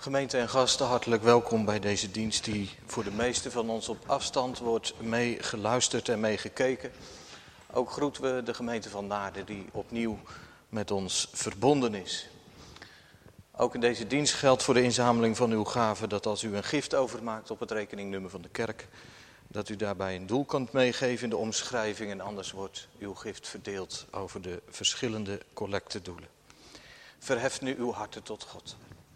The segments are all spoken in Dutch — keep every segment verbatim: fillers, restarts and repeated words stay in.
Gemeente en gasten, hartelijk welkom bij deze dienst die voor de meesten van ons op afstand wordt meegeluisterd en meegekeken. Ook groeten we de gemeente van Naarden die opnieuw met ons verbonden is. Ook in deze dienst geldt voor de inzameling van uw gaven dat als u een gift overmaakt op het rekeningnummer van de kerk, dat u daarbij een doelkant meegeeft in de omschrijving en anders wordt uw gift verdeeld over de verschillende collectedoelen. Verheft nu uw harten tot God.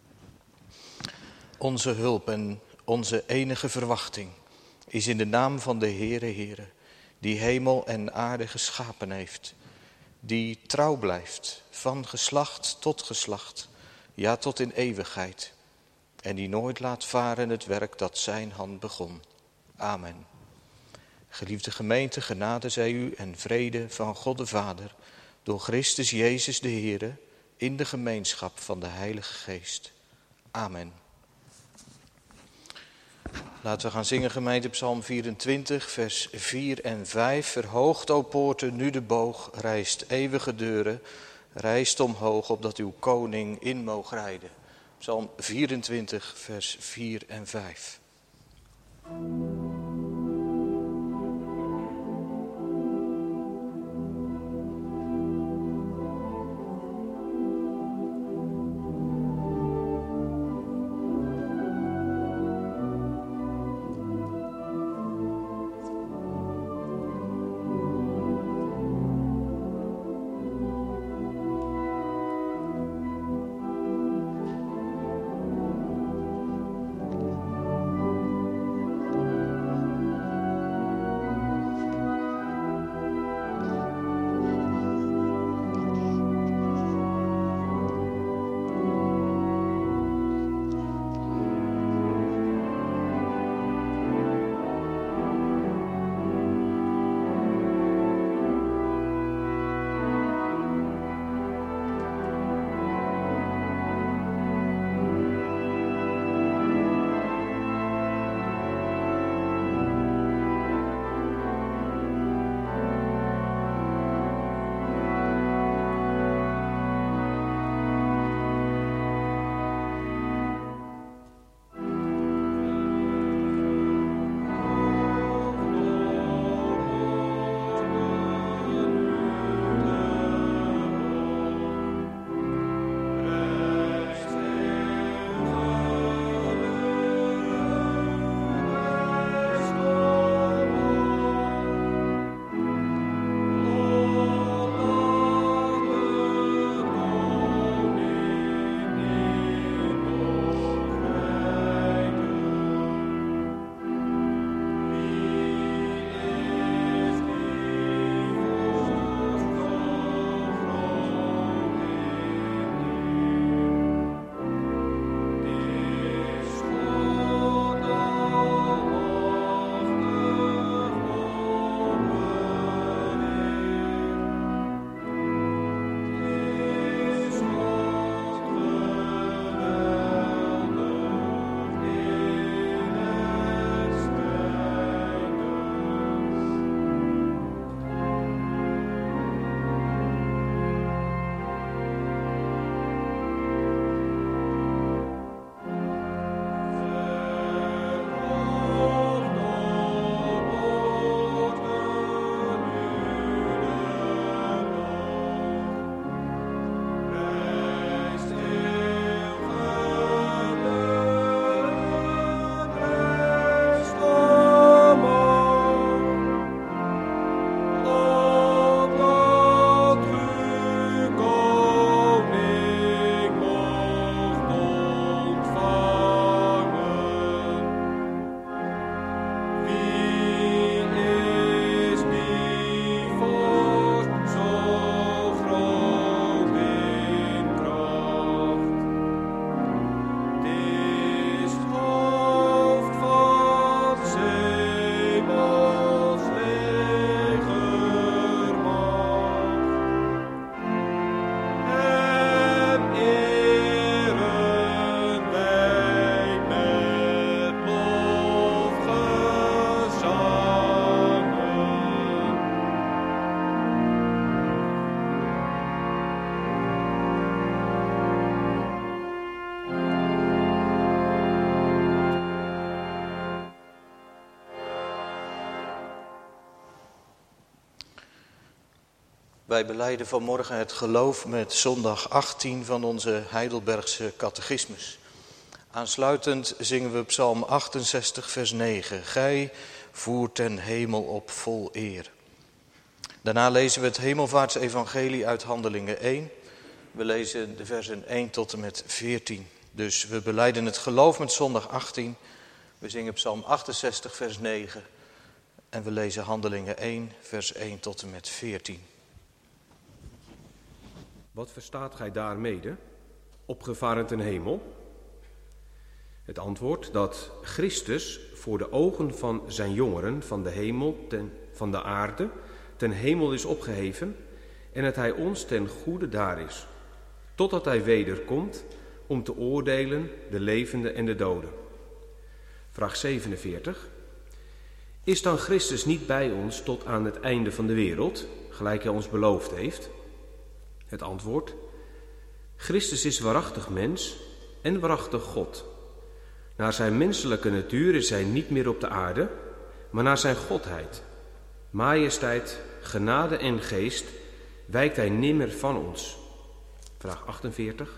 Onze hulp en onze enige verwachting is in de naam van de Heere Heere, die hemel en aarde geschapen heeft, die trouw blijft van geslacht tot geslacht, ja tot in eeuwigheid, en die nooit laat varen het werk dat zijn hand begon. Amen. Geliefde gemeente, genade zij u en vrede van God de Vader, door Christus Jezus de Heere, in de gemeenschap van de Heilige Geest. Amen. Laten we gaan zingen, gemeente, Psalm vierentwintig, vers vier en vijf. Verhoogt, o poorten, nu de boog, rijst eeuwige deuren, rijst omhoog, opdat uw koning in moog rijden. Psalm vierentwintig, vers vier en vijf. Wij belijden vanmorgen het geloof met zondag achttien van onze Heidelbergse catechismus. Aansluitend zingen we psalm achtenzestig vers negen. Gij voert ten hemel op vol eer. Daarna lezen we het hemelvaartsevangelie uit Handelingen één. We lezen de versen één tot en met veertien. Dus we belijden het geloof met zondag achttien. We zingen psalm achtenzestig vers negen. En we lezen Handelingen één vers één tot en met veertien. Wat verstaat gij daarmede, opgevaren ten hemel? Het antwoord dat Christus voor de ogen van zijn jongeren van de hemel, ten, van de aarde, ten hemel is opgeheven en dat hij ons ten goede daar is, totdat hij wederkomt om te oordelen de levenden en de doden. Vraag zevenenveertig. Is dan Christus niet bij ons tot aan het einde van de wereld, gelijk hij ons beloofd heeft? Het antwoord: Christus is waarachtig mens en waarachtig God. Naar zijn menselijke natuur is hij niet meer op de aarde, maar naar zijn godheid, majesteit, genade en geest wijkt hij nimmer van ons. Vraag achtenveertig.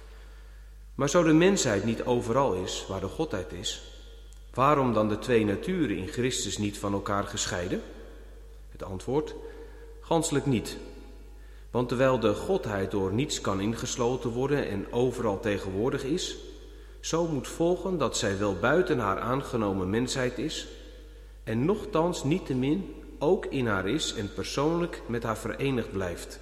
Maar zo de mensheid niet overal is waar de godheid is, waarom dan de twee naturen in Christus niet van elkaar gescheiden? Het antwoord: ganschelijk niet. Want terwijl de godheid door niets kan ingesloten worden en overal tegenwoordig is, zo moet volgen dat zij wel buiten haar aangenomen mensheid is en nochtans niettemin ook in haar is en persoonlijk met haar verenigd blijft.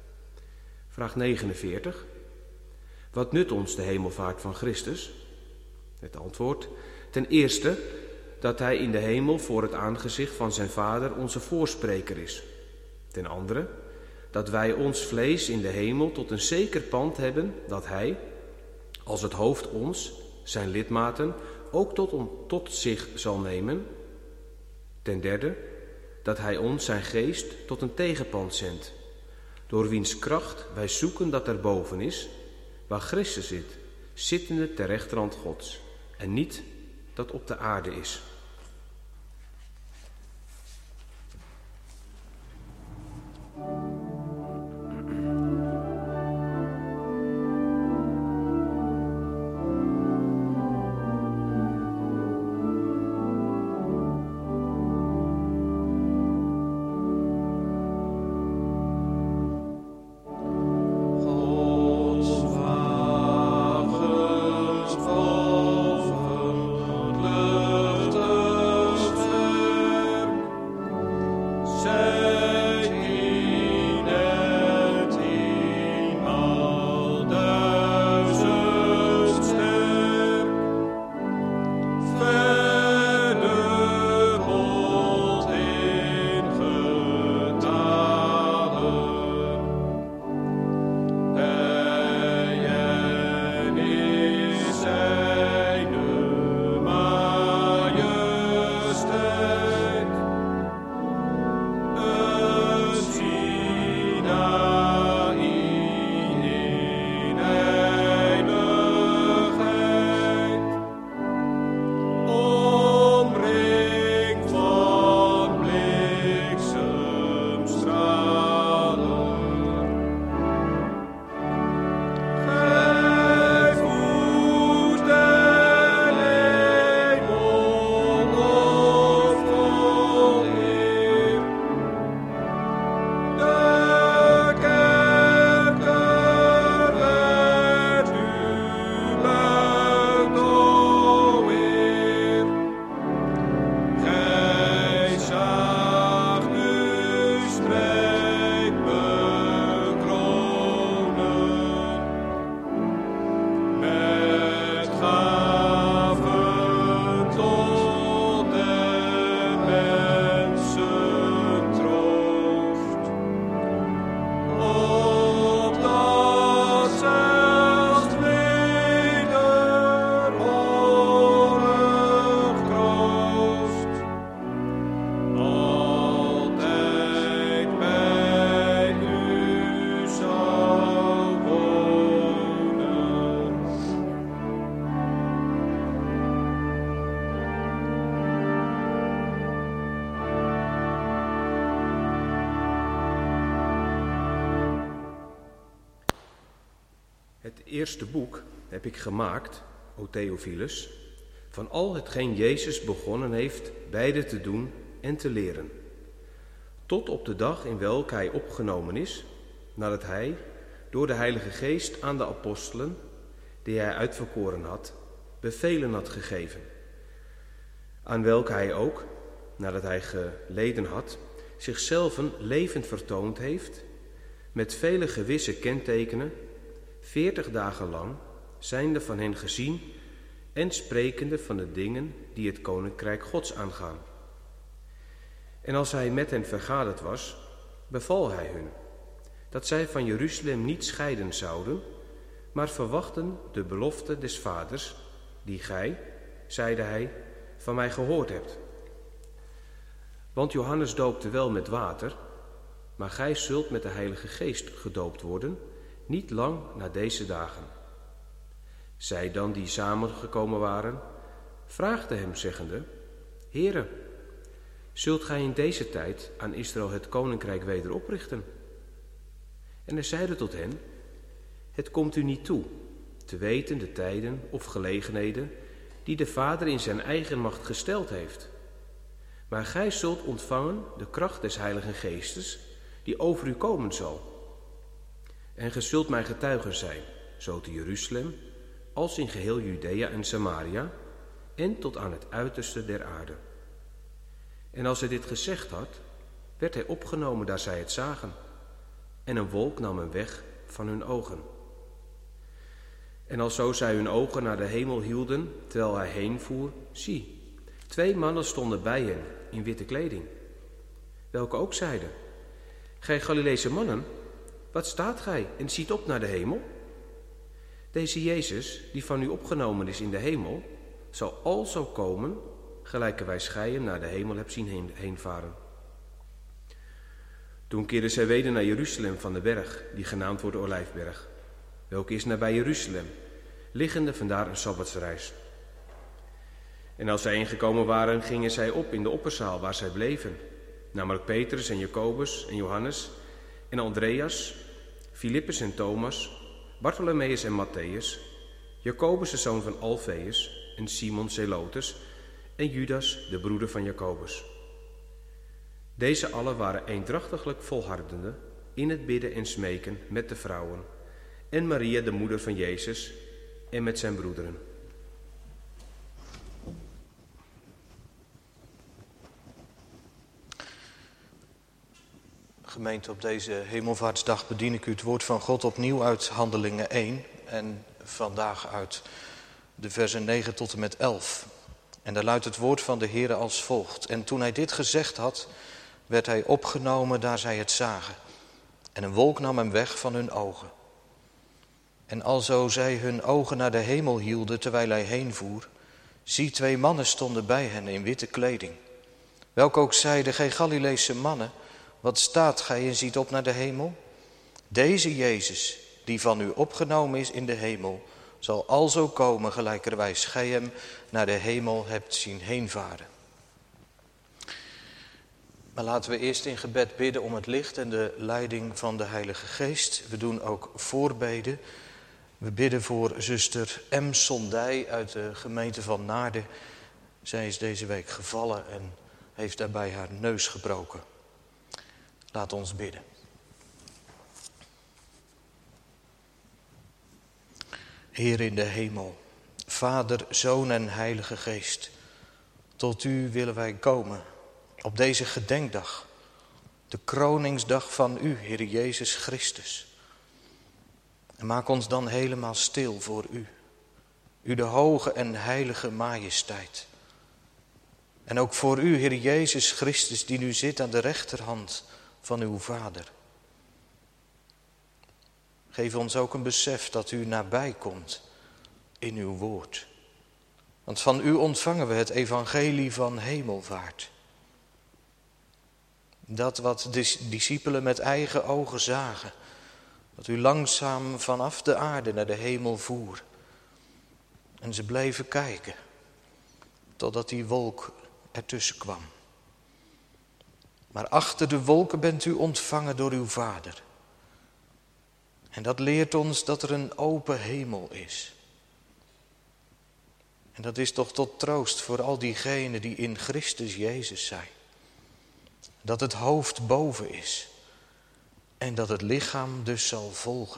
Vraag negenenveertig. Wat nut ons de hemelvaart van Christus? Het antwoord: ten eerste dat hij in de hemel voor het aangezicht van zijn Vader onze voorspreker is. Ten andere dat wij ons vlees in de hemel tot een zeker pand hebben dat hij, als het hoofd ons, zijn lidmaten, ook tot, om, tot zich zal nemen. Ten derde dat hij ons zijn geest tot een tegenpand zendt, door wiens kracht wij zoeken dat er boven is, waar Christus zit, zittende ter rechterhand Gods, en niet dat op de aarde is. Lucht Het eerste boek heb ik gemaakt, o Theophilus, van al hetgeen Jezus begonnen heeft beide te doen en te leren, tot op de dag in welke hij opgenomen is, nadat hij door de Heilige Geest aan de apostelen, die hij uitverkoren had, bevelen had gegeven, aan welke hij ook, nadat hij geleden had, zichzelf levend vertoond heeft, met vele gewisse kentekenen, veertig dagen lang, zijnde van hen gezien en sprekende van de dingen die het koninkrijk Gods aangaan. En als hij met hen vergaderd was, beval hij hun dat zij van Jeruzalem niet scheiden zouden, maar verwachten de belofte des Vaders, die gij, zeide hij, van mij gehoord hebt. Want Johannes doopte wel met water, maar gij zult met de Heilige Geest gedoopt worden, niet lang na deze dagen. Zij dan die samengekomen waren, vraagden hem zeggende, Heere, zult gij in deze tijd aan Israël het koninkrijk weder oprichten? En hij zeide tot hen, het komt u niet toe, te weten de tijden of gelegenheden die de Vader in zijn eigen macht gesteld heeft. Maar gij zult ontvangen de kracht des Heiligen Geestes, die over u komen zal. En ge zult mijn getuigen zijn, zo te Jeruzalem, als in geheel Judea en Samaria, en tot aan het uiterste der aarde. En als hij dit gezegd had, werd hij opgenomen daar zij het zagen, en een wolk nam hem weg van hun ogen. En alzo zij hun ogen naar de hemel hielden, terwijl hij heen voer, zie, twee mannen stonden bij hen in witte kleding, welke ook zeiden, gij Galileese mannen, wat staat gij en ziet op naar de hemel? Deze Jezus, die van u opgenomen is in de hemel, zal alzo komen, gelijke wij gij hem naar de hemel hebt zien heen, heenvaren. Toen keerden zij weder naar Jeruzalem van de berg, die genaamd wordt de Olijfberg, welke is nabij Jeruzalem, liggende vandaar een sabbatsreis. En als zij ingekomen waren, gingen zij op in de opperzaal waar zij bleven, namelijk Petrus en Jacobus en Johannes en Andreas, Filippus en Thomas, Bartholomeus en Matthäus, Jacobus de zoon van Alfeus en Simon Zelotes en Judas de broeder van Jacobus. Deze allen waren eendrachtiglijk volhardende in het bidden en smeken met de vrouwen en Maria de moeder van Jezus en met zijn broederen. Gemeente, op deze Hemelvaartsdag bedien ik u het woord van God opnieuw uit Handelingen één en vandaag uit de versen negen tot en met elf. En daar luidt het woord van de Heere als volgt. En toen hij dit gezegd had, werd hij opgenomen daar zij het zagen. En een wolk nam hem weg van hun ogen. En alzo zij hun ogen naar de hemel hielden terwijl hij heenvoer, zie, twee mannen stonden bij hen in witte kleding, welke ook zeiden, gij Galileese mannen, wat staat gij en ziet op naar de hemel? Deze Jezus, die van u opgenomen is in de hemel, zal alzo komen, gelijkerwijs gij hem naar de hemel hebt zien heenvaren. Maar laten we eerst in gebed bidden om het licht en de leiding van de Heilige Geest. We doen ook voorbeden. We bidden voor zuster M. Sondij uit de gemeente van Naarden. Zij is deze week gevallen en heeft daarbij haar neus gebroken. Laat ons bidden. Heer in de hemel, Vader, Zoon en Heilige Geest, tot u willen wij komen op deze gedenkdag, de kroningsdag van u, Heer Jezus Christus. En maak ons dan helemaal stil voor u, u de hoge en heilige majesteit. En ook voor u, Heer Jezus Christus, die nu zit aan de rechterhand van uw Vader. Geef ons ook een besef dat u nabij komt in uw woord. Want van u ontvangen we het evangelie van hemelvaart. Dat wat de discipelen met eigen ogen zagen, dat u langzaam vanaf de aarde naar de hemel voer. En ze bleven kijken, totdat die wolk ertussen kwam. Maar achter de wolken bent u ontvangen door uw Vader. En dat leert ons dat er een open hemel is. En dat is toch tot troost voor al diegenen die in Christus Jezus zijn. Dat het hoofd boven is. En dat het lichaam dus zal volgen.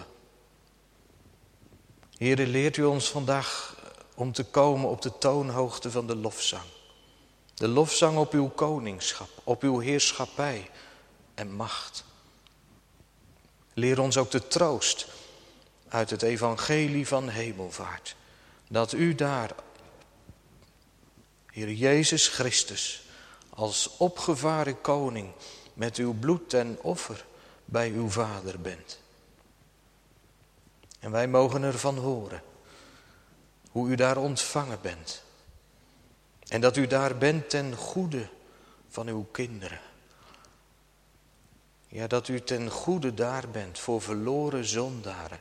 Heere, leert u ons vandaag om te komen op de toonhoogte van de lofzang. De lofzang op uw koningschap, op uw heerschappij en macht. Leer ons ook de troost uit het evangelie van hemelvaart. Dat u daar, Heer Jezus Christus, als opgevaren koning met uw bloed en offer bij uw Vader bent. En wij mogen ervan horen hoe u daar ontvangen bent. En dat u daar bent ten goede van uw kinderen. Ja, dat u ten goede daar bent voor verloren zondaren.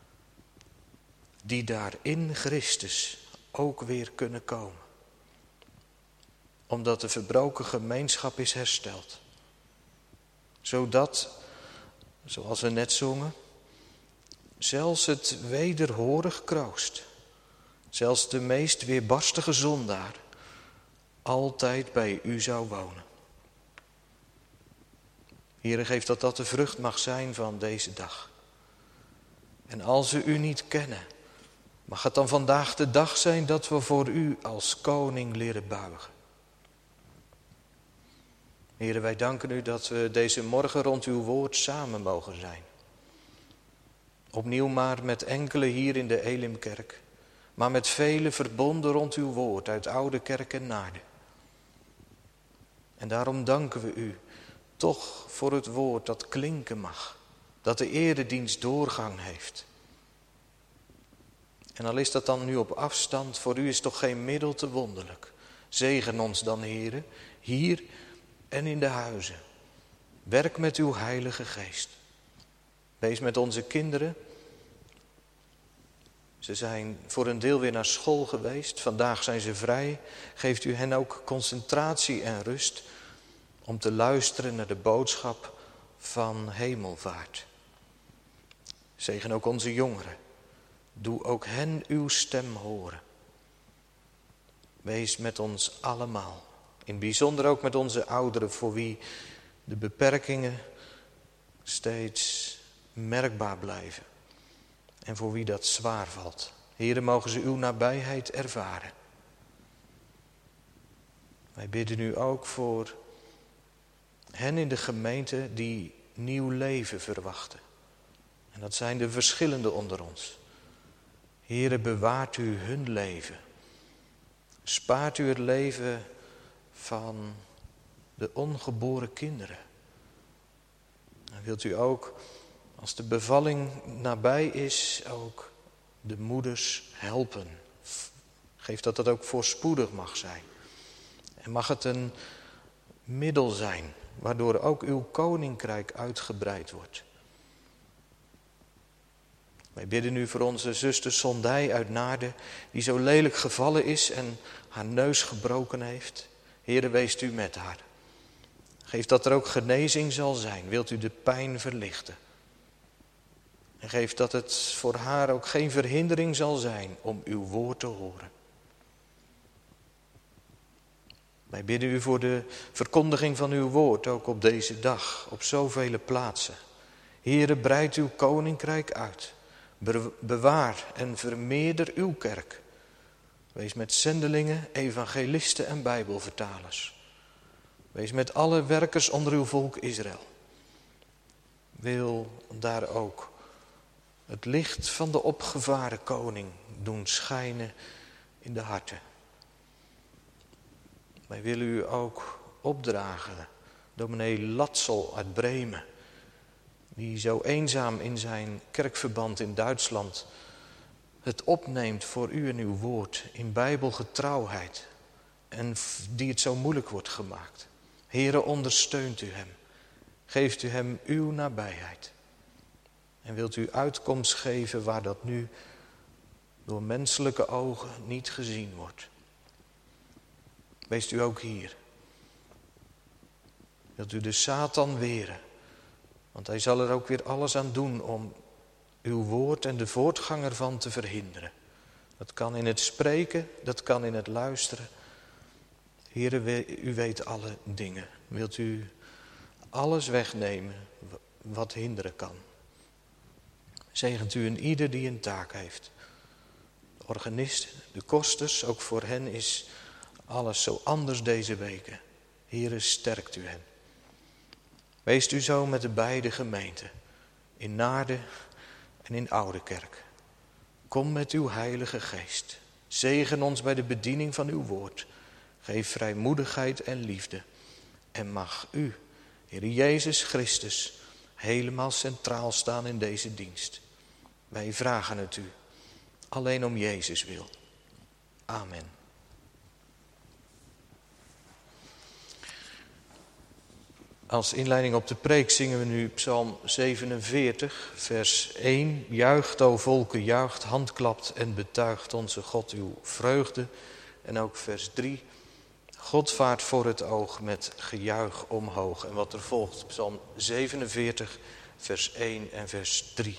Die daar in Christus ook weer kunnen komen. Omdat de verbroken gemeenschap is hersteld. Zodat, zoals we net zongen, zelfs het wederhorig kroost, zelfs de meest weerbarstige zondaar, altijd bij u zou wonen. Heere, geef dat dat de vrucht mag zijn van deze dag. En als we u niet kennen, mag het dan vandaag de dag zijn dat we voor u als koning leren buigen. Heere, wij danken u dat we deze morgen rond uw woord samen mogen zijn. Opnieuw maar met enkele hier in de Elimkerk, maar met vele verbonden rond uw woord uit Oude Kerk en Naarden. En daarom danken we u toch voor het woord dat klinken mag, dat de eredienst doorgang heeft. En al is dat dan nu op afstand, voor u is toch geen middel te wonderlijk. Zegen ons dan, Heere, hier en in de huizen. Werk met uw Heilige Geest. Wees met onze kinderen. Ze zijn voor een deel weer naar school geweest. Vandaag zijn ze vrij. Geeft u hen ook concentratie en rust om te luisteren naar de boodschap van hemelvaart. Zegen ook onze jongeren. Doe ook hen uw stem horen. Wees met ons allemaal. In het bijzonder ook met onze ouderen, voor wie de beperkingen steeds merkbaar blijven. En voor wie dat zwaar valt. Heren, mogen ze uw nabijheid ervaren. Wij bidden u ook voor hen in de gemeente die nieuw leven verwachten. En dat zijn de verschillende onder ons. Heere, bewaart u hun leven. Spaart u het leven van de ongeboren kinderen. En wilt u ook, als de bevalling nabij is, ook de moeders helpen. Geef dat dat ook voorspoedig mag zijn. En mag het een middel zijn, waardoor ook uw koninkrijk uitgebreid wordt. Wij bidden u voor onze zuster Sondij uit Naarden, die zo lelijk gevallen is en haar neus gebroken heeft. Heere, weest u met haar. Geef dat er ook genezing zal zijn. Wilt u de pijn verlichten. En geef dat het voor haar ook geen verhindering zal zijn om uw woord te horen. Wij bidden u voor de verkondiging van uw woord, ook op deze dag, op zoveel plaatsen. Heere, breid uw koninkrijk uit. Bewaar en vermeerder uw kerk. Wees met zendelingen, evangelisten en bijbelvertalers. Wees met alle werkers onder uw volk Israël. Wil daar ook het licht van de opgevaren koning doen schijnen in de harten. Wij willen u ook opdragen, dominee Latzel uit Bremen, die zo eenzaam in zijn kerkverband in Duitsland het opneemt voor u en uw woord in bijbelgetrouwheid en die het zo moeilijk wordt gemaakt. Heere, ondersteunt u hem. Geeft u hem uw nabijheid. En wilt u uitkomst geven waar dat nu door menselijke ogen niet gezien wordt. Wees u ook hier. Wilt u de Satan weren. Want hij zal er ook weer alles aan doen om uw woord en de voortgang ervan te verhinderen. Dat kan in het spreken, dat kan in het luisteren. Heere, u weet alle dingen. Wilt u alles wegnemen wat hinderen kan? Zegent u een ieder die een taak heeft. De organisten, de kosters, ook voor hen is alles zo anders deze weken. Heere, sterkt u hen. Weest u zo met de beide gemeenten, in Naarden en in Oudekerk. Kom met uw heilige geest. Zegen ons bij de bediening van uw woord. Geef vrijmoedigheid en liefde. En mag u, Heer Jezus Christus, helemaal centraal staan in deze dienst. Wij vragen het u, alleen om Jezus wil. Amen. Als inleiding op de preek zingen we nu Psalm zevenenveertig, vers één. Juicht, o volken, juicht, handklapt en betuigt onze God uw vreugde. En ook vers drie. God vaart voor het oog met gejuich omhoog. En wat er volgt, Psalm zevenenveertig, vers één en vers drie.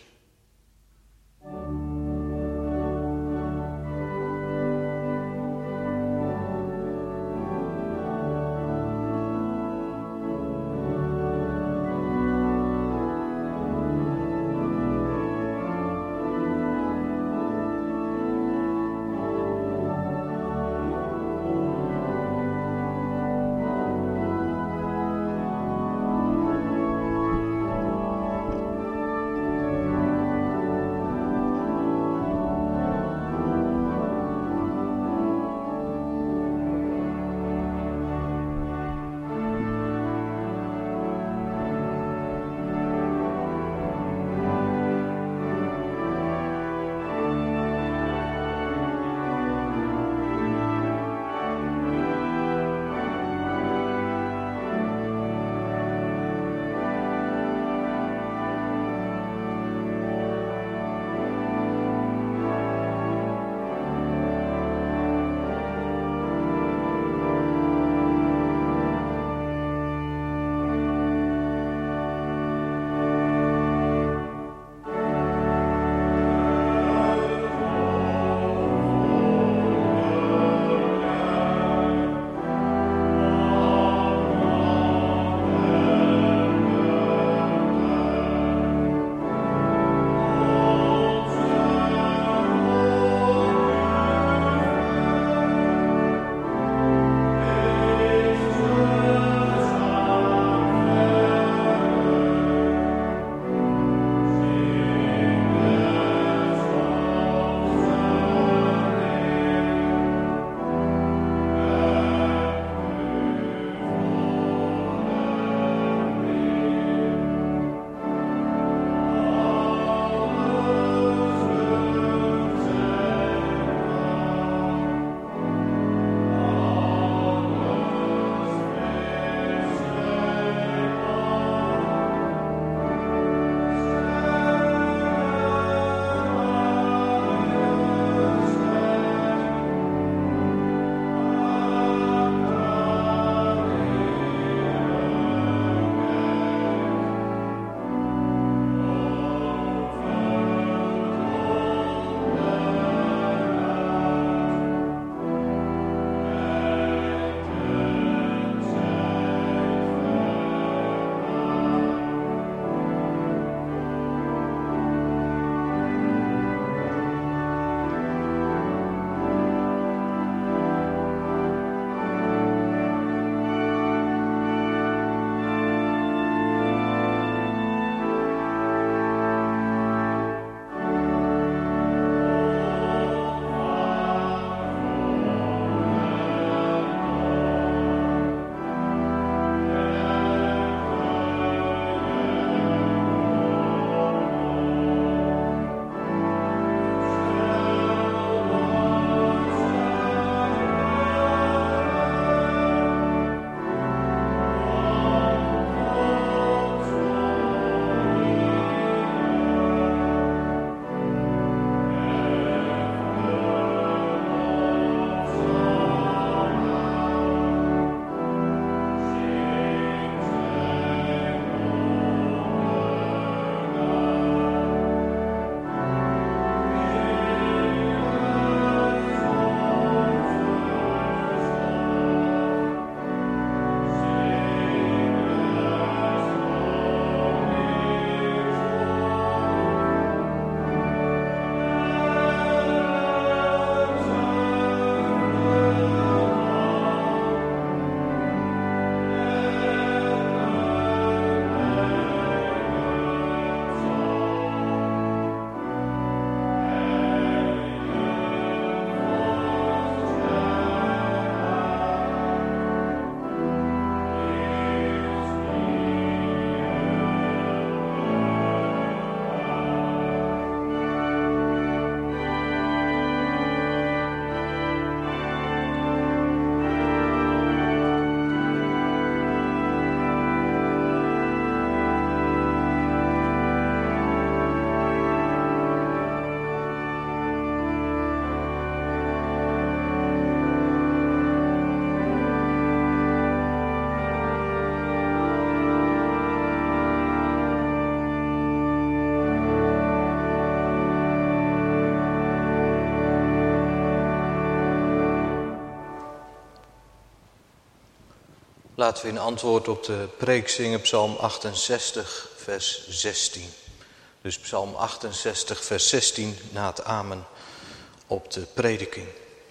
Laten we in antwoord op de preek zingen Psalm achtenzestig, vers zestien. Dus Psalm achtenzestig, vers zestien na het amen op de prediking.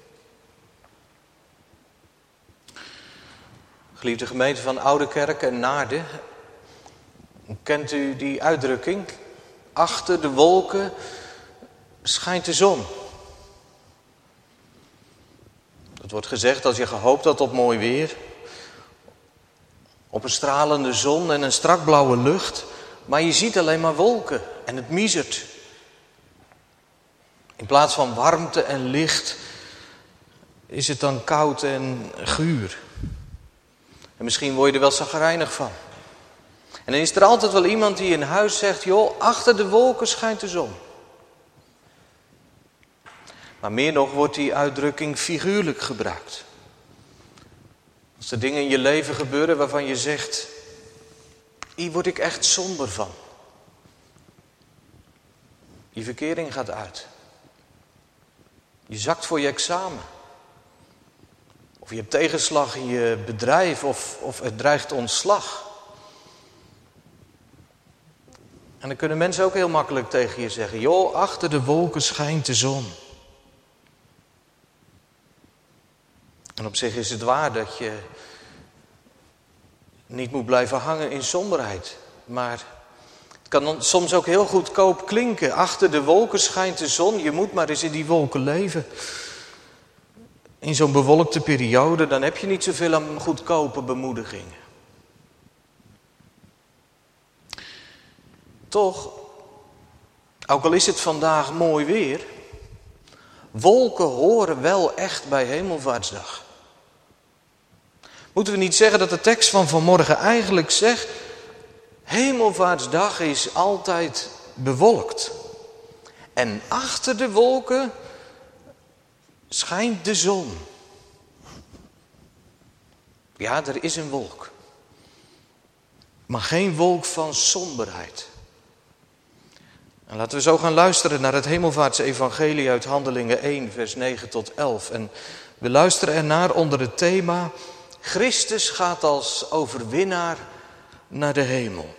Geliefde gemeente van Oudekerk en Naarden, kent u die uitdrukking? Achter de wolken schijnt de zon. Het wordt gezegd als je gehoopt had op mooi weer, op een stralende zon en een strak blauwe lucht, maar je ziet alleen maar wolken en het miezert. In plaats van warmte en licht is het dan koud en guur. En misschien word je er wel chagrijnig van. En dan is er altijd wel iemand die in huis zegt, joh, achter de wolken schijnt de zon. Maar meer nog wordt die uitdrukking figuurlijk gebruikt. Als er dingen in je leven gebeuren waarvan je zegt, hier word ik echt somber van. Je verkering gaat uit. Je zakt voor je examen. Of je hebt tegenslag in je bedrijf of, of het dreigt ontslag. En dan kunnen mensen ook heel makkelijk tegen je zeggen, joh, achter de wolken schijnt de zon. En op zich is het waar dat je niet moet blijven hangen in somberheid. Maar het kan soms ook heel goedkoop klinken. Achter de wolken schijnt de zon. Je moet maar eens in die wolken leven. In zo'n bewolkte periode, dan heb je niet zoveel aan goedkope bemoedigingen. Toch, ook al is het vandaag mooi weer, wolken horen wel echt bij Hemelvaartsdag. Moeten we niet zeggen dat de tekst van vanmorgen eigenlijk zegt, Hemelvaartsdag is altijd bewolkt. En achter de wolken schijnt de zon. Ja, er is een wolk. Maar geen wolk van somberheid. En laten we zo gaan luisteren naar het Hemelvaartsevangelie uit Handelingen één, vers negen tot elf. En we luisteren ernaar onder het thema, Christus gaat als overwinnaar naar de hemel.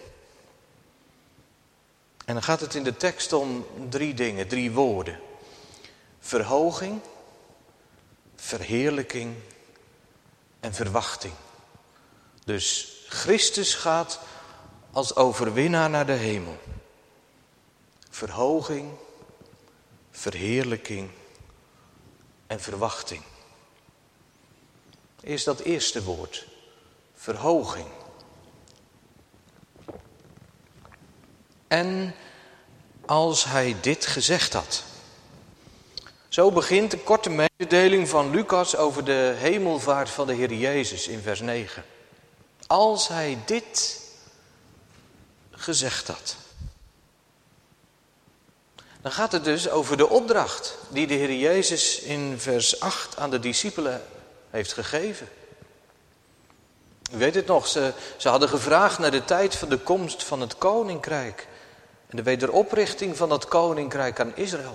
En dan gaat het in de tekst om drie dingen, drie woorden. Verhoging, verheerlijking en verwachting. Dus Christus gaat als overwinnaar naar de hemel. Verhoging, verheerlijking en verwachting. Eerst dat eerste woord, verhoging. En als hij dit gezegd had. Zo begint de korte mededeling van Lucas over de hemelvaart van de Heer Jezus in vers negen. Als hij dit gezegd had. Dan gaat het dus over de opdracht die de Heer Jezus in vers acht aan de discipelen heeft gegeven. U weet het nog, ze, ze hadden gevraagd naar de tijd van de komst van het koninkrijk. En de wederoprichting van dat koninkrijk aan Israël.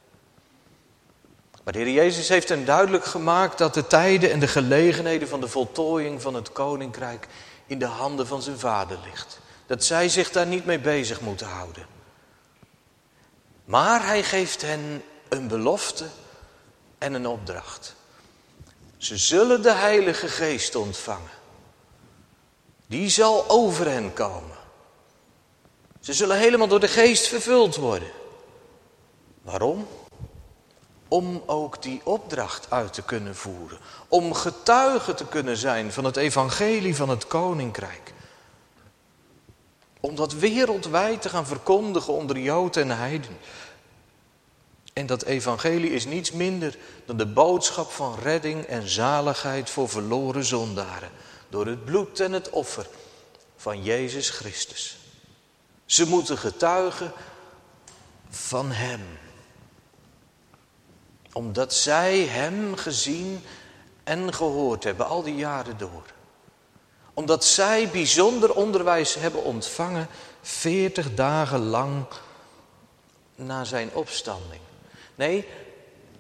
Maar de Heer Jezus heeft hen duidelijk gemaakt dat de tijden en de gelegenheden van de voltooiing van het koninkrijk in de handen van zijn Vader ligt. Dat zij zich daar niet mee bezig moeten houden. Maar hij geeft hen een belofte en een opdracht. Ze zullen de Heilige Geest ontvangen. Die zal over hen komen. Ze zullen helemaal door de Geest vervuld worden. Waarom? Om ook die opdracht uit te kunnen voeren. Om getuige te kunnen zijn van het evangelie van het koninkrijk. Om dat wereldwijd te gaan verkondigen onder Jood en Heiden. En dat evangelie is niets minder dan de boodschap van redding en zaligheid voor verloren zondaren. Door het bloed en het offer van Jezus Christus. Ze moeten getuigen van hem. Omdat zij hem gezien en gehoord hebben al die jaren door. Omdat zij bijzonder onderwijs hebben ontvangen veertig dagen lang na zijn opstanding. Nee,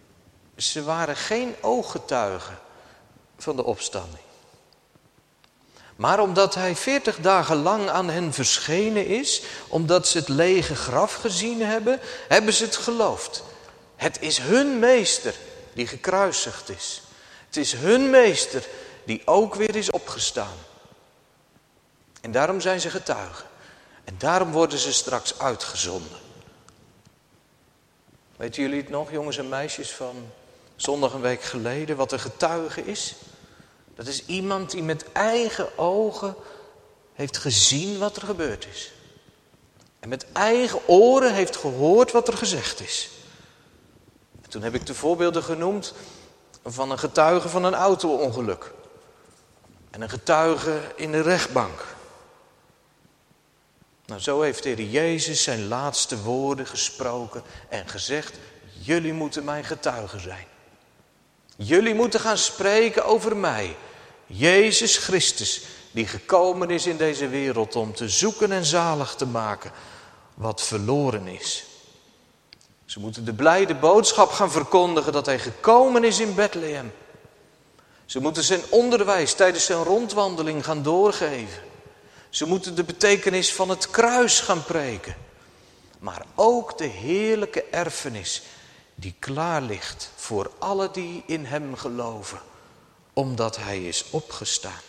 ze waren geen ooggetuigen van de opstanding. Maar omdat hij veertig dagen lang aan hen verschenen is, omdat ze het lege graf gezien hebben, hebben ze het geloofd. Het is hun meester die gekruisigd is. Het is hun meester die ook weer is opgestaan. En daarom zijn ze getuigen. En daarom worden ze straks uitgezonden. Weten jullie het nog, jongens en meisjes, van zondag een week geleden, wat een getuige is? Dat is iemand die met eigen ogen heeft gezien wat er gebeurd is. En met eigen oren heeft gehoord wat er gezegd is. En toen heb ik de voorbeelden genoemd van een getuige van een auto-ongeluk. En een getuige in de rechtbank. Nou, zo heeft de Heer Jezus zijn laatste woorden gesproken en gezegd: jullie moeten mijn getuigen zijn. Jullie moeten gaan spreken over mij, Jezus Christus, die gekomen is in deze wereld om te zoeken en zalig te maken wat verloren is. Ze moeten de blijde boodschap gaan verkondigen dat hij gekomen is in Bethlehem. Ze moeten zijn onderwijs tijdens zijn rondwandeling gaan doorgeven. Ze moeten de betekenis van het kruis gaan preken. Maar ook de heerlijke erfenis die klaar ligt voor alle die in hem geloven, omdat hij is opgestaan.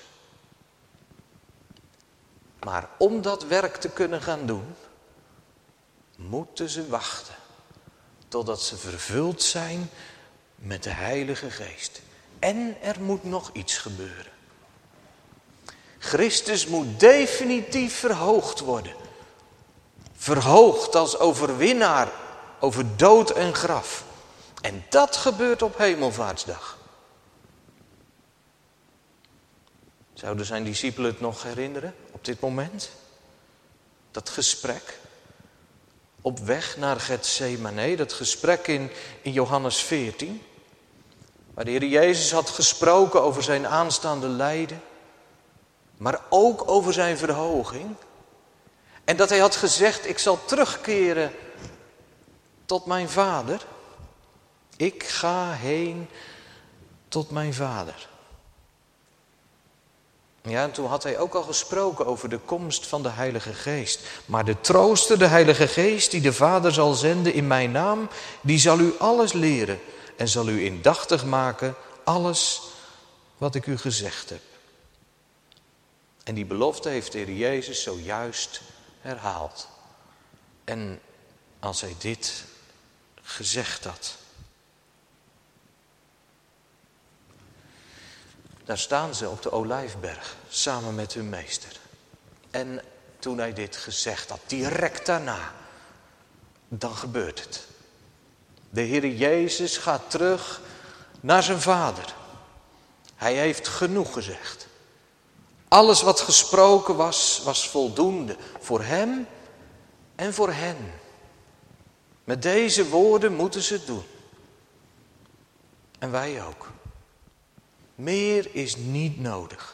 Maar om dat werk te kunnen gaan doen, moeten ze wachten totdat ze vervuld zijn met de Heilige Geest. En er moet nog iets gebeuren. Christus moet definitief verhoogd worden. Verhoogd als overwinnaar over dood en graf. En dat gebeurt op Hemelvaartsdag. Zouden zijn discipelen het nog herinneren op dit moment? Dat gesprek op weg naar Getsemane, dat gesprek in, in Johannes veertien. Waar de Heer Jezus had gesproken over zijn aanstaande lijden. Maar ook over zijn verhoging. En dat hij had gezegd: ik zal terugkeren tot mijn Vader. Ik ga heen tot mijn Vader. Ja, en toen had hij ook al gesproken over de komst van de Heilige Geest. Maar de trooster, de Heilige Geest, die de Vader zal zenden in mijn naam, die zal u alles leren en zal u indachtig maken alles wat ik u gezegd heb. En die belofte heeft de Heer Jezus zojuist herhaald. En als hij dit gezegd had. Daar staan ze op de Olijfberg samen met hun meester. En toen hij dit gezegd had, direct daarna, dan gebeurt het. De Heer Jezus gaat terug naar zijn Vader. Hij heeft genoeg gezegd. Alles wat gesproken was, was voldoende voor hem en voor hen. Met deze woorden moeten ze het doen. En wij ook. Meer is niet nodig.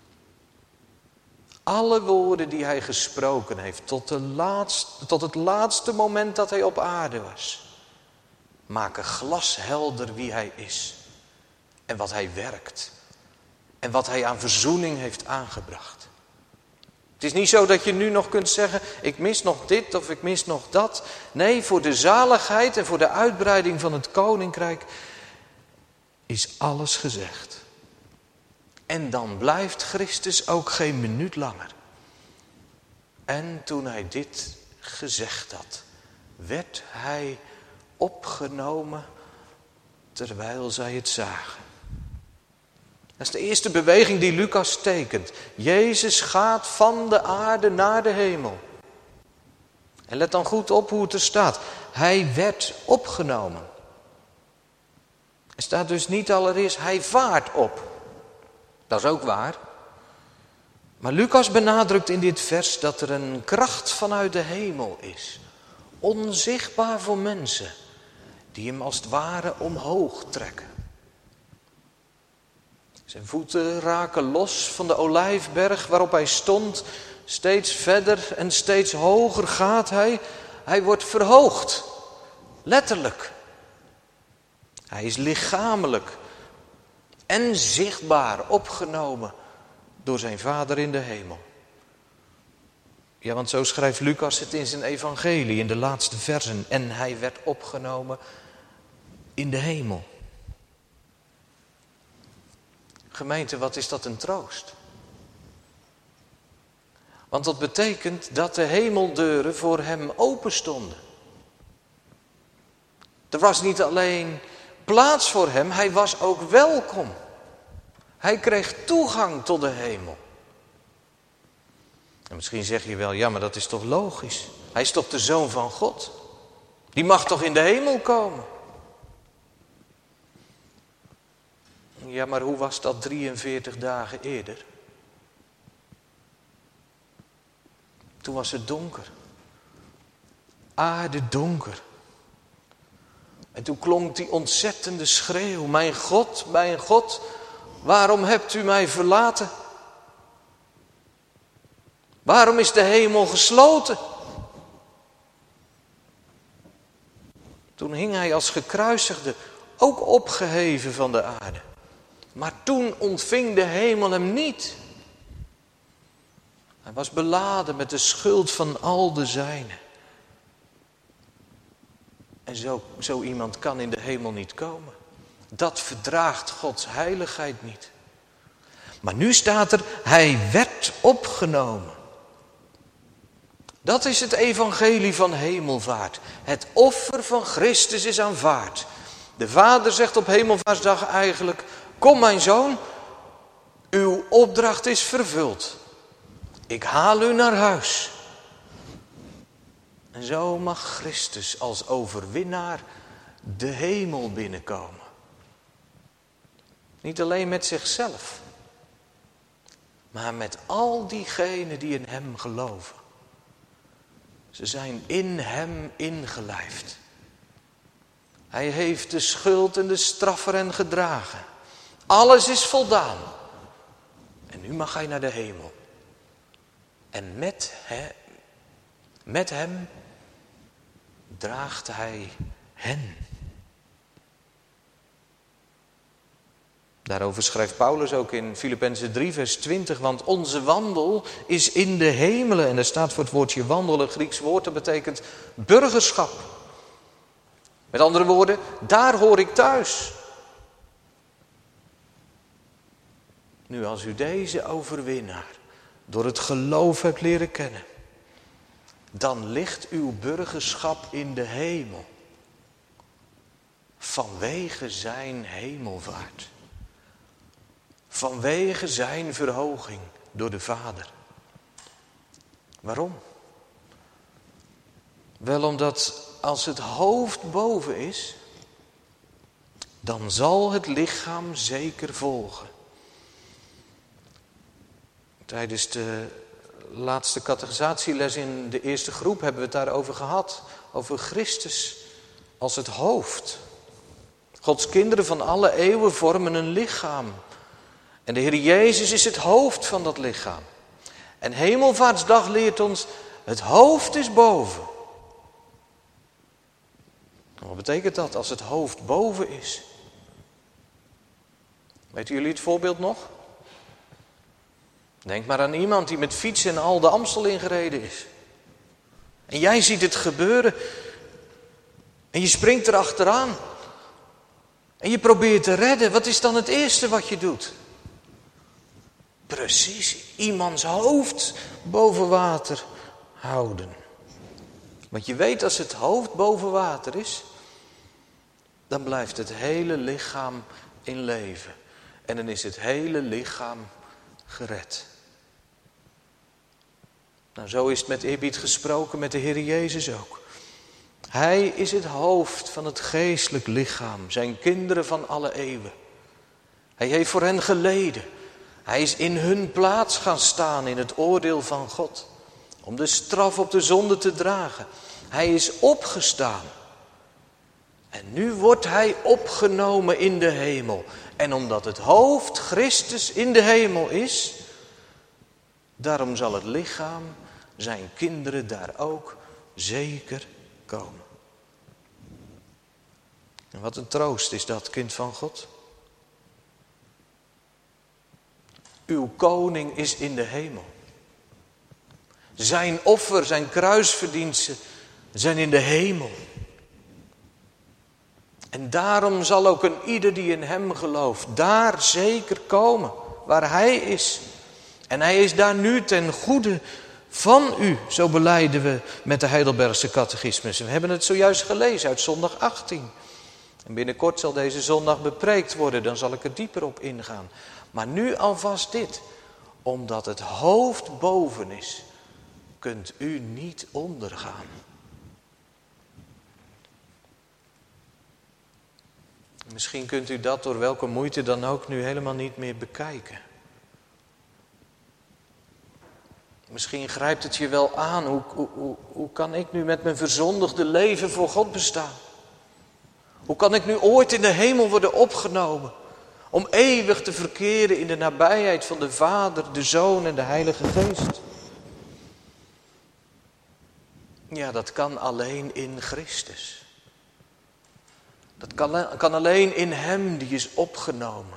Alle woorden die hij gesproken heeft tot, de laatste, tot het laatste moment dat hij op aarde was, maken glashelder wie hij is en wat hij werkt en wat hij aan verzoening heeft aangebracht. Het is niet zo dat je nu nog kunt zeggen: ik mis nog dit of ik mis nog dat. Nee, voor de zaligheid en voor de uitbreiding van het koninkrijk is alles gezegd. En dan blijft Christus ook geen minuut langer. En toen hij dit gezegd had, werd hij opgenomen terwijl zij het zagen. Dat is de eerste beweging die Lucas tekent. Jezus gaat van de aarde naar de hemel. En let dan goed op hoe het er staat. Hij werd opgenomen. Er staat dus niet allereerst: hij vaart op. Dat is ook waar. Maar Lucas benadrukt in dit vers dat er een kracht vanuit de hemel is. Onzichtbaar voor mensen. Die hem als het ware omhoog trekken. Zijn voeten raken los van de olijfberg waarop hij stond. Steeds verder en steeds hoger gaat hij. Hij wordt verhoogd. Letterlijk. Hij is lichamelijk en zichtbaar opgenomen door zijn Vader in de hemel. Ja, want zo schrijft Lucas het in zijn evangelie, in de laatste versen. En hij werd opgenomen in de hemel. Gemeente, wat is dat een troost? Want dat betekent dat de hemeldeuren voor hem open stonden. Er was niet alleen plaats voor hem, hij was ook welkom. Hij kreeg toegang tot de hemel. En misschien zeg je wel, ja, maar dat is toch logisch? Hij is toch de Zoon van God? Die mag toch in de hemel komen? Ja, maar hoe was dat drieënveertig dagen eerder? Toen was het donker. Aarde donker. En toen klonk die ontzettende schreeuw. Mijn God, mijn God, waarom hebt u mij verlaten? Waarom is de hemel gesloten? Toen hing hij als gekruisigde, ook opgeheven van de aarde. Maar toen ontving de hemel hem niet. Hij was beladen met de schuld van al de zijnen. En zo, zo iemand kan in de hemel niet komen. Dat verdraagt Gods heiligheid niet. Maar nu staat er, hij werd opgenomen. Dat is het evangelie van hemelvaart. Het offer van Christus is aanvaard. De Vader zegt op hemelvaartsdag eigenlijk, kom mijn zoon, uw opdracht is vervuld. Ik haal u naar huis. En zo mag Christus als overwinnaar de hemel binnenkomen. Niet alleen met zichzelf, maar met al diegenen die in hem geloven. Ze zijn in hem ingelijfd. Hij heeft de schuld en de straf voor hen gedragen. Alles is voldaan. En nu mag hij naar de hemel. En met, he, met hem draagt hij hen. Daarover schrijft Paulus ook in Filippenzen drie vers twintig. Want onze wandel is in de hemelen. En er staat voor het woordje wandel een Grieks woord. Dat betekent burgerschap. Met andere woorden, daar hoor ik thuis. Nu als u deze overwinnaar door het geloof hebt leren kennen, dan ligt uw burgerschap in de hemel. Vanwege zijn hemelvaart. Vanwege zijn verhoging door de Vader. Waarom? Wel omdat als het hoofd boven is, dan zal het lichaam zeker volgen. Tijdens de laatste catechisatieles in de eerste groep hebben we het daarover gehad. Over Christus als het hoofd. Gods kinderen van alle eeuwen vormen een lichaam. En de Heer Jezus is het hoofd van dat lichaam. En Hemelvaartsdag leert ons, het hoofd is boven. Wat betekent dat als het hoofd boven is? Weten jullie het voorbeeld nog? Denk maar aan iemand die met fiets en al de Amstel ingereden is. En jij ziet het gebeuren. En je springt erachteraan. En je probeert te redden. Wat is dan het eerste wat je doet? Precies, iemands hoofd boven water houden. Want je weet, als het hoofd boven water is, dan blijft het hele lichaam in leven. En dan is het hele lichaam gered. Nou, zo is het met eerbied gesproken met de Heer Jezus ook. Hij is het hoofd van het geestelijk lichaam, zijn kinderen van alle eeuwen. Hij heeft voor hen geleden. Hij is in hun plaats gaan staan in het oordeel van God. Om de straf op de zonde te dragen. Hij is opgestaan. En nu wordt hij opgenomen in de hemel. En omdat het hoofd Christus in de hemel is, daarom zal het lichaam, zijn kinderen daar ook zeker komen. En wat een troost is dat, kind van God. uw koning is in de hemel. Zijn offer, zijn kruisverdiensten zijn in de hemel. En daarom zal ook een ieder die in hem gelooft daar zeker komen waar hij is. En hij is daar nu ten goede van u, zo belijden we met de Heidelbergse catechismus. En we hebben het zojuist gelezen uit zondag achttien. En binnenkort zal deze zondag bepreekt worden, dan zal ik er dieper op ingaan. Maar nu alvast dit, omdat het hoofd boven is, kunt u niet ondergaan. Misschien kunt u dat door welke moeite dan ook nu helemaal niet meer bekijken. Misschien grijpt het je wel aan. Hoe, hoe, hoe, hoe kan ik nu met mijn verzondigde leven voor God bestaan? Hoe kan ik nu ooit in de hemel worden opgenomen? Om eeuwig te verkeren in de nabijheid van de Vader, de Zoon en de Heilige Geest. Ja, dat kan alleen in Christus. Dat kan, kan alleen in Hem die is opgenomen.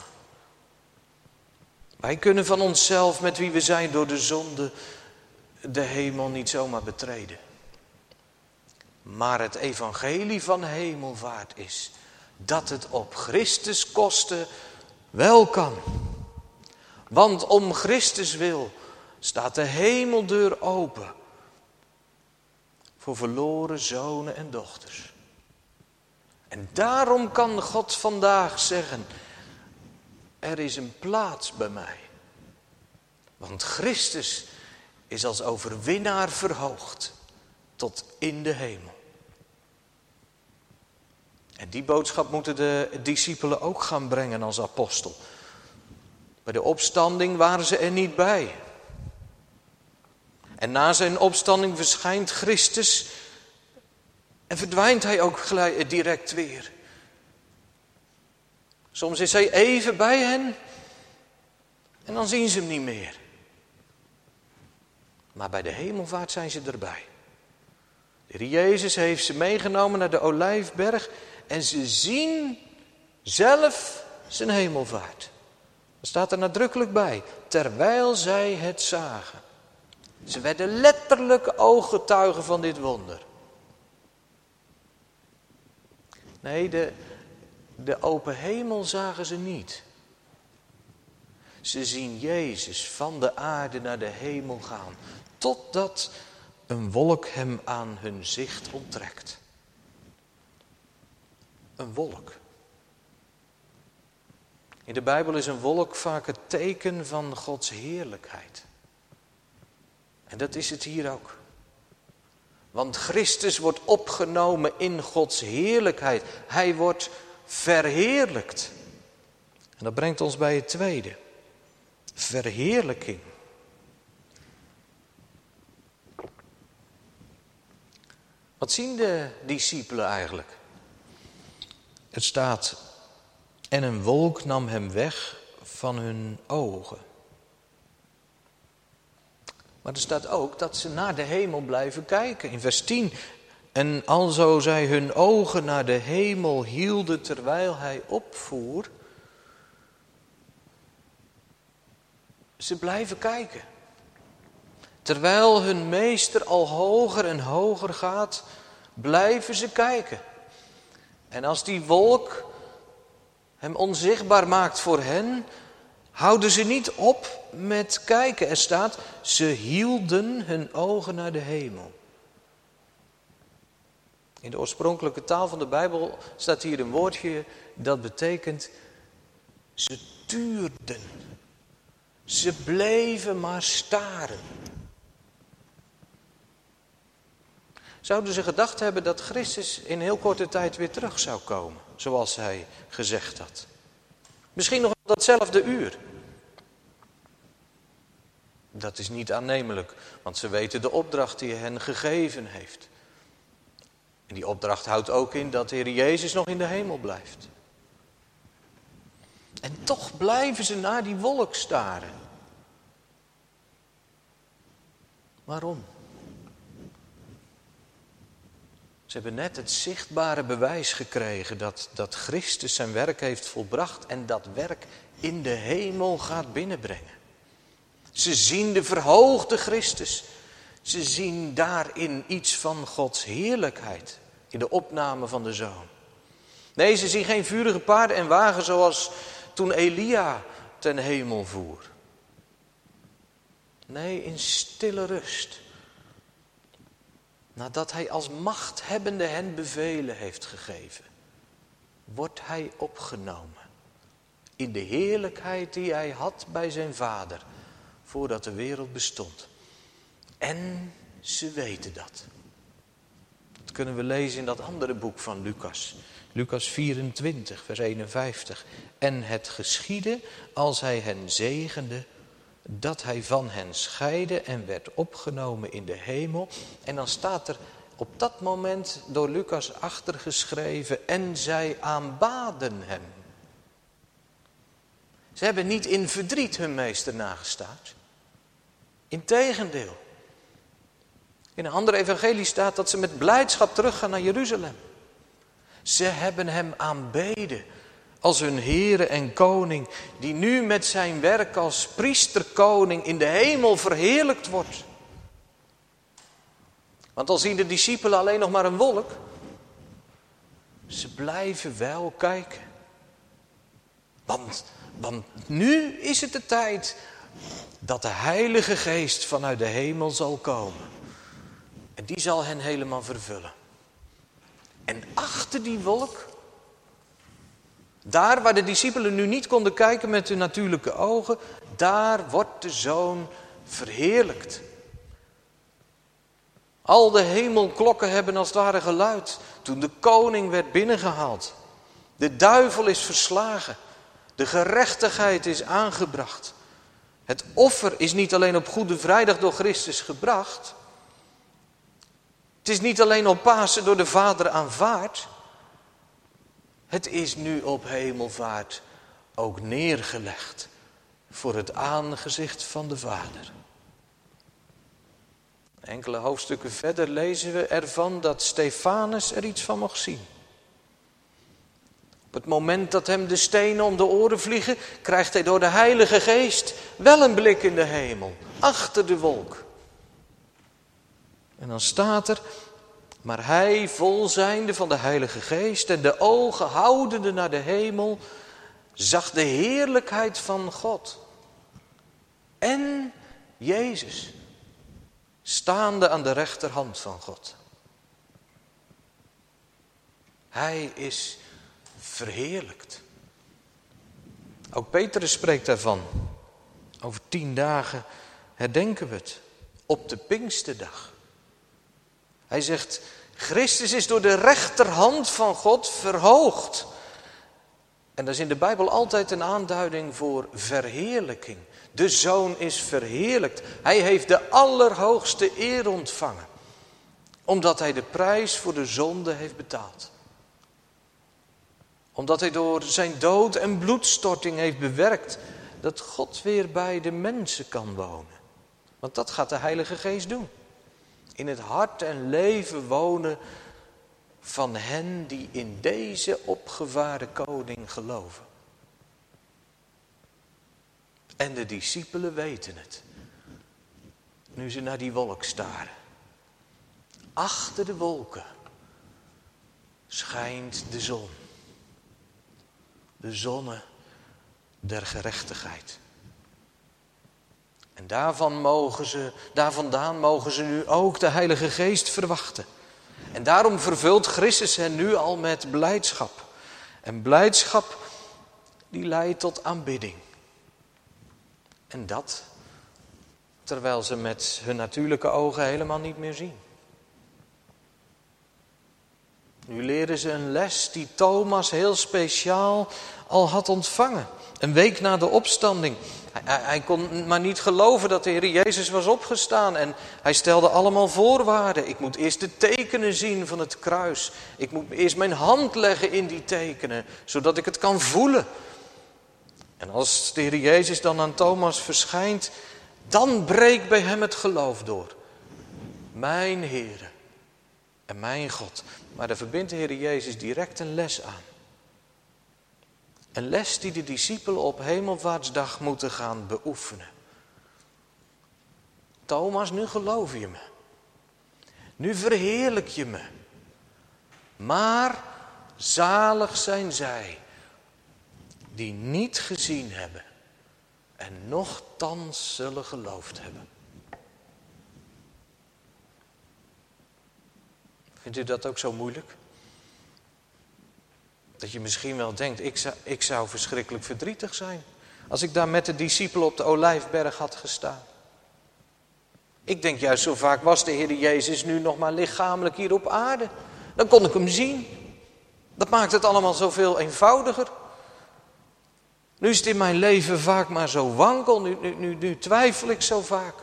Wij kunnen van onszelf, met wie we zijn door de zonde, de hemel niet zomaar betreden. Maar het evangelie van hemelvaart is dat het op Christus kosten wel kan. Want om Christus wil staat de hemeldeur open voor verloren zonen en dochters. En daarom kan God vandaag zeggen, er is een plaats bij mij. Want Christus is als overwinnaar verhoogd tot in de hemel. En die boodschap moeten de discipelen ook gaan brengen als apostel. Bij de opstanding waren ze er niet bij. En na zijn opstanding verschijnt Christus en verdwijnt hij ook gelijk direct weer. Soms is hij even bij hen en dan zien ze hem niet meer. Maar bij de hemelvaart zijn ze erbij. De Heer Jezus heeft ze meegenomen naar de Olijfberg en ze zien zelf zijn hemelvaart. Dat staat er nadrukkelijk bij. Terwijl zij het zagen. Ze werden letterlijk ooggetuigen van dit wonder. Nee, de, de open hemel zagen ze niet. Ze zien Jezus van de aarde naar de hemel gaan. Totdat een wolk hem aan hun zicht onttrekt. Een wolk. In de Bijbel is een wolk vaak het teken van Gods heerlijkheid. En dat is het hier ook. Want Christus wordt opgenomen in Gods heerlijkheid. Hij wordt verheerlijkt. En dat brengt ons bij het tweede. Verheerlijking. Wat zien de discipelen eigenlijk? Het staat, en een wolk nam hem weg van hun ogen. Maar er staat ook dat ze naar de hemel blijven kijken. In vers tien. En alzo zij hun ogen naar de hemel hielden terwijl hij opvoer. Ze blijven kijken. Terwijl hun meester al hoger en hoger gaat, blijven ze kijken. En als die wolk hem onzichtbaar maakt voor hen, houden ze niet op met kijken. Er staat, ze hielden hun ogen naar de hemel. In de oorspronkelijke taal van de Bijbel staat hier een woordje dat betekent, ze tuurden. Ze bleven maar staren. Zouden ze gedacht hebben dat Christus in heel korte tijd weer terug zou komen, zoals hij gezegd had? Misschien nog op datzelfde uur. Dat is niet aannemelijk, want ze weten de opdracht die hij hen gegeven heeft. En die opdracht houdt ook in dat de Heer Jezus nog in de hemel blijft. En toch blijven ze naar die wolk staren. Waarom? Ze hebben net het zichtbare bewijs gekregen dat, dat Christus zijn werk heeft volbracht en dat werk in de hemel gaat binnenbrengen. Ze zien de verhoogde Christus. Ze zien daarin iets van Gods heerlijkheid in de opname van de Zoon. Nee, ze zien geen vurige paarden en wagen zoals toen Elia ten hemel voer. Nee, in stille rust. Nadat hij als machthebbende hen bevelen heeft gegeven, wordt hij opgenomen in de heerlijkheid die hij had bij zijn vader voordat de wereld bestond. En ze weten dat. Dat kunnen we lezen in dat andere boek van Lucas. Lucas vierentwintig, vers eenenvijftig. En het geschiedde als hij hen zegende, dat hij van hen scheidde en werd opgenomen in de hemel. En dan staat er op dat moment door Lucas achtergeschreven, en zij aanbaden hem. Ze hebben niet in verdriet hun meester nagestaard. Integendeel. In een andere evangelie staat dat ze met blijdschap teruggaan naar Jeruzalem. Ze hebben hem aanbeden als hun Heere en Koning, die nu met zijn werk als priesterkoning in de hemel verheerlijkt wordt. Want al zien de discipelen alleen nog maar een wolk, ze blijven wel kijken. Want, want nu is het de tijd dat de Heilige Geest vanuit de hemel zal komen. En die zal hen helemaal vervullen. En achter die wolk, daar waar de discipelen nu niet konden kijken met hun natuurlijke ogen, daar wordt de Zoon verheerlijkt. Al de hemelklokken hebben als het ware geluid toen de koning werd binnengehaald. De duivel is verslagen. De gerechtigheid is aangebracht. Het offer is niet alleen op Goede Vrijdag door Christus gebracht. Het is niet alleen op Pasen door de Vader aanvaard. Het is nu op hemelvaart ook neergelegd voor het aangezicht van de Vader. Enkele hoofdstukken verder lezen we ervan dat Stefanus er iets van mocht zien. Op het moment dat hem de stenen om de oren vliegen, krijgt hij door de Heilige Geest wel een blik in de hemel, achter de wolk. En dan staat er, maar hij, vol zijnde van de Heilige Geest en de ogen houdende naar de hemel, zag de heerlijkheid van God. En Jezus, staande aan de rechterhand van God. Hij is verheerlijkt. Ook Petrus spreekt daarvan. Over tien dagen herdenken we het. Op de Pinksterdag. Hij zegt, Christus is door de rechterhand van God verhoogd. En dat is in de Bijbel altijd een aanduiding voor verheerlijking. De Zoon is verheerlijkt. Hij heeft de allerhoogste eer ontvangen. Omdat hij de prijs voor de zonde heeft betaald. Omdat hij door zijn dood en bloedstorting heeft bewerkt dat God weer bij de mensen kan wonen. Want dat gaat de Heilige Geest doen. In het hart en leven wonen van hen die in deze opgevaren koning geloven. En de discipelen weten het. Nu ze naar die wolk staren. Achter de wolken schijnt de zon. De zonne der gerechtigheid. En daarvan mogen ze, daar vandaan mogen ze nu ook de Heilige Geest verwachten. En daarom vervult Christus hen nu al met blijdschap. En blijdschap die leidt tot aanbidding. En dat terwijl ze met hun natuurlijke ogen helemaal niet meer zien. Nu leren ze een les die Thomas heel speciaal al had ontvangen. Een week na de opstanding. Hij, hij kon maar niet geloven dat de Heer Jezus was opgestaan. En hij stelde allemaal voorwaarden. Ik moet eerst de tekenen zien van het kruis. Ik moet eerst mijn hand leggen in die tekenen, zodat ik het kan voelen. En als de Heer Jezus dan aan Thomas verschijnt, dan breekt bij hem het geloof door. Mijn Heere en mijn God. Maar daar verbindt de Heer Jezus direct een les aan. Een les die de discipelen op Hemelvaartsdag moeten gaan beoefenen. Thomas, nu geloof je me. Nu verheerlijk je me. Maar zalig zijn zij die niet gezien hebben en nochtans zullen geloofd hebben. Vindt u dat ook zo moeilijk? Dat je misschien wel denkt, ik zou, ik zou verschrikkelijk verdrietig zijn als ik daar met de discipelen op de Olijfberg had gestaan. Ik denk juist zo vaak, was de Heer Jezus nu nog maar lichamelijk hier op aarde. Dan kon ik hem zien. Dat maakt het allemaal zoveel eenvoudiger. Nu is het in mijn leven vaak maar zo wankel, nu, nu, nu, nu twijfel ik zo vaak.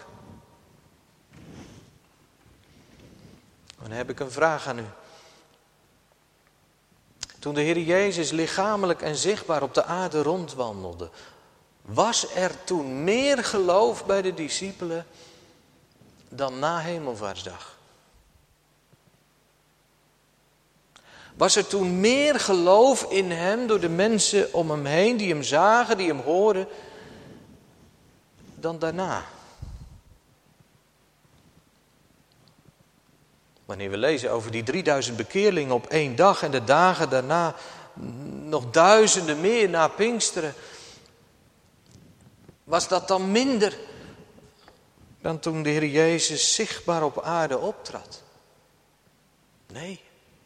Dan heb ik een vraag aan u. Toen de Heer Jezus lichamelijk en zichtbaar op de aarde rondwandelde, was er toen meer geloof bij de discipelen dan na Hemelvaartsdag? Was er toen meer geloof in hem door de mensen om hem heen, die hem zagen, die hem hoorden, dan daarna? Wanneer we lezen over die drieduizend bekeerlingen op één dag en de dagen daarna nog duizenden meer na Pinksteren, was dat dan minder dan toen de Heer Jezus zichtbaar op aarde optrad? Nee.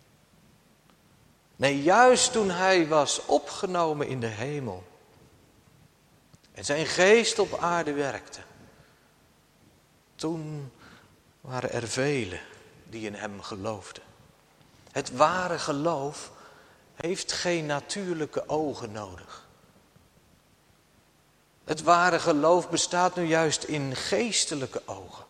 Nee, juist toen hij was opgenomen in de hemel en zijn geest op aarde werkte, toen waren er velen die in hem geloofden. Het ware geloof heeft geen natuurlijke ogen nodig. Het ware geloof bestaat nu juist in geestelijke ogen.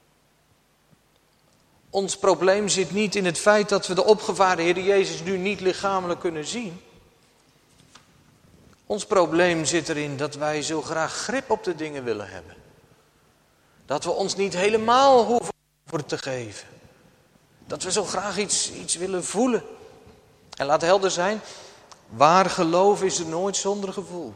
Ons probleem zit niet in het feit dat we de opgevaarde Heer Jezus nu niet lichamelijk kunnen zien. Ons probleem zit erin dat wij zo graag grip op de dingen willen hebben. Dat we ons niet helemaal hoeven over te geven. Dat we zo graag iets, iets willen voelen. En laat helder zijn, waar geloof is er nooit zonder gevoel.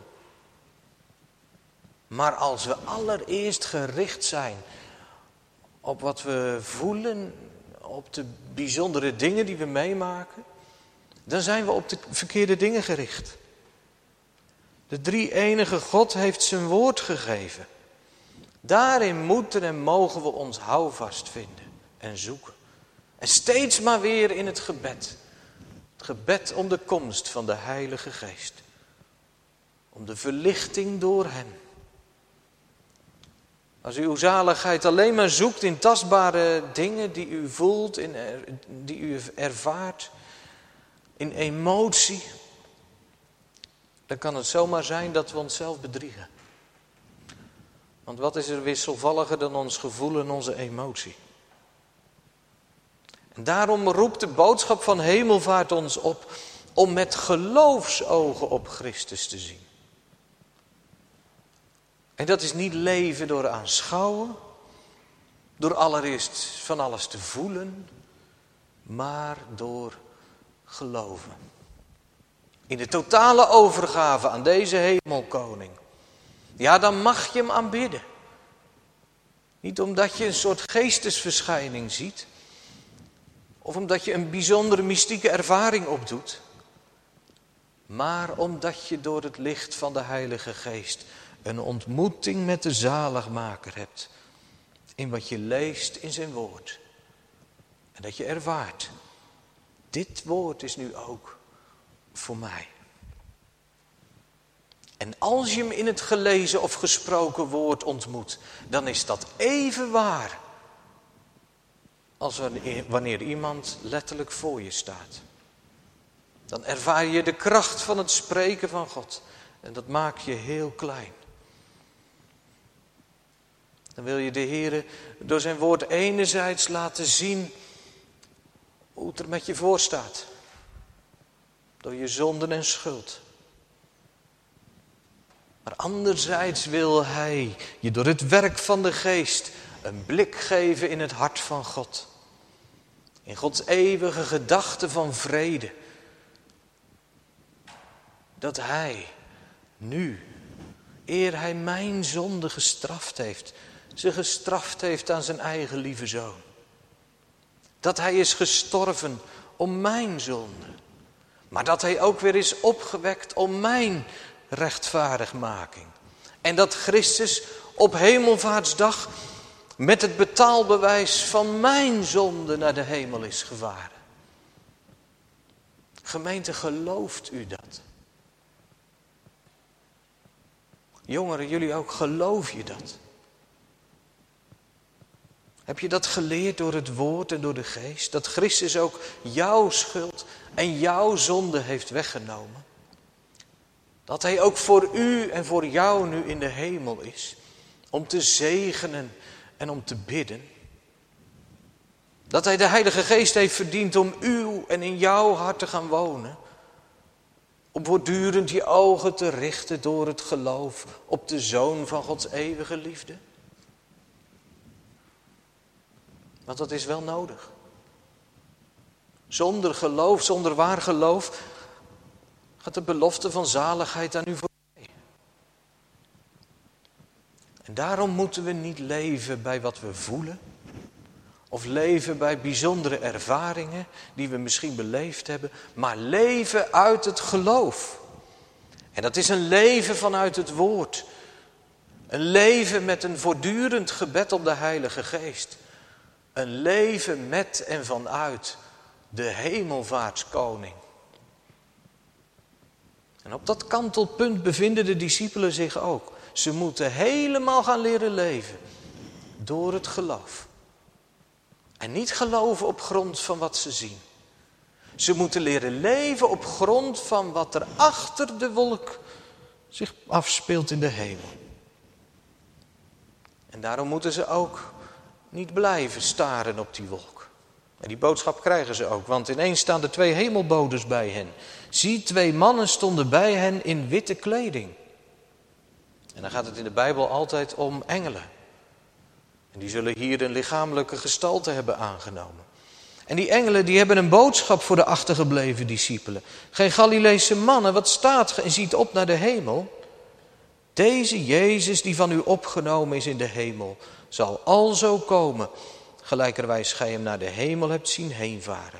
Maar als we allereerst gericht zijn op wat we voelen, op de bijzondere dingen die we meemaken, dan zijn we op de verkeerde dingen gericht. De drie-enige God heeft zijn woord gegeven. Daarin moeten en mogen we ons houvast vinden en zoeken. En steeds maar weer in het gebed. Het gebed om de komst van de Heilige Geest. Om de verlichting door hem. Als u uw zaligheid alleen maar zoekt in tastbare dingen die u voelt, in, die u ervaart, in emotie, dan kan het zomaar zijn dat we onszelf bedriegen. Want wat is er wisselvalliger dan ons gevoel en onze emotie? En daarom roept de boodschap van hemelvaart ons op om met geloofsogen op Christus te zien. En dat is niet leven door aanschouwen, door allereerst van alles te voelen, maar door geloven. In de totale overgave aan deze hemelkoning. Ja, dan mag je hem aanbidden. Niet omdat je een soort geestesverschijning ziet, of omdat je een bijzondere mystieke ervaring opdoet, maar omdat je door het licht van de Heilige Geest een ontmoeting met de zaligmaker hebt in wat je leest in zijn woord. En dat je ervaart, dit woord is nu ook voor mij. En als je hem in het gelezen of gesproken woord ontmoet, dan is dat even waar als wanneer iemand letterlijk voor je staat. Dan ervaar je de kracht van het spreken van God. En dat maakt je heel klein. Dan wil je de Heer door zijn woord enerzijds laten zien hoe het er met je voor staat. Door je zonden en schuld. Maar anderzijds wil hij je door het werk van de Geest een blik geven in het hart van God. In Gods eeuwige gedachte van vrede. Dat hij nu, eer hij mijn zonde gestraft heeft, ze gestraft heeft aan zijn eigen lieve zoon. Dat hij is gestorven om mijn zonde. Maar dat hij ook weer is opgewekt om mijn rechtvaardigmaking. En dat Christus op Hemelvaartsdag met het betaalbewijs van mijn zonde naar de hemel is gevaren. Gemeente, gelooft u dat? Jongeren, jullie ook, geloof je dat? Heb je dat geleerd door het woord en door de geest? Dat Christus ook jouw schuld en jouw zonde heeft weggenomen? Dat hij ook voor u en voor jou nu in de hemel is. Om te zegenen en om te bidden. Dat hij de Heilige Geest heeft verdiend om uw en in jouw hart te gaan wonen. Om voortdurend je ogen te richten door het geloof op de Zoon van Gods eeuwige liefde. Want dat is wel nodig. Zonder geloof, zonder waar geloof, gaat de belofte van zaligheid aan u voorbij. En daarom moeten we niet leven bij wat we voelen. Of leven bij bijzondere ervaringen die we misschien beleefd hebben. Maar leven uit het geloof. En dat is een leven vanuit het woord. Een leven met een voortdurend gebed op de Heilige Geest. Een leven met en vanuit de Hemelvaartskoning. En op dat kantelpunt bevinden de discipelen zich ook. Ze moeten helemaal gaan leren leven door het geloof. En niet geloven op grond van wat ze zien. Ze moeten leren leven op grond van wat er achter de wolk zich afspeelt in de hemel. En daarom moeten ze ook niet blijven staren op die wolk. En die boodschap krijgen ze ook, want ineens staan er twee hemelbodes bij hen. Zie, twee mannen stonden bij hen in witte kleding. En dan gaat het in de Bijbel altijd om engelen. En die zullen hier een lichamelijke gestalte hebben aangenomen. En die engelen die hebben een boodschap voor de achtergebleven discipelen. Geen Galileese mannen, wat staat ge en ziet op naar de hemel? Deze Jezus die van u opgenomen is in de hemel, zal alzo komen, gelijkerwijs gij hem naar de hemel hebt zien heenvaren.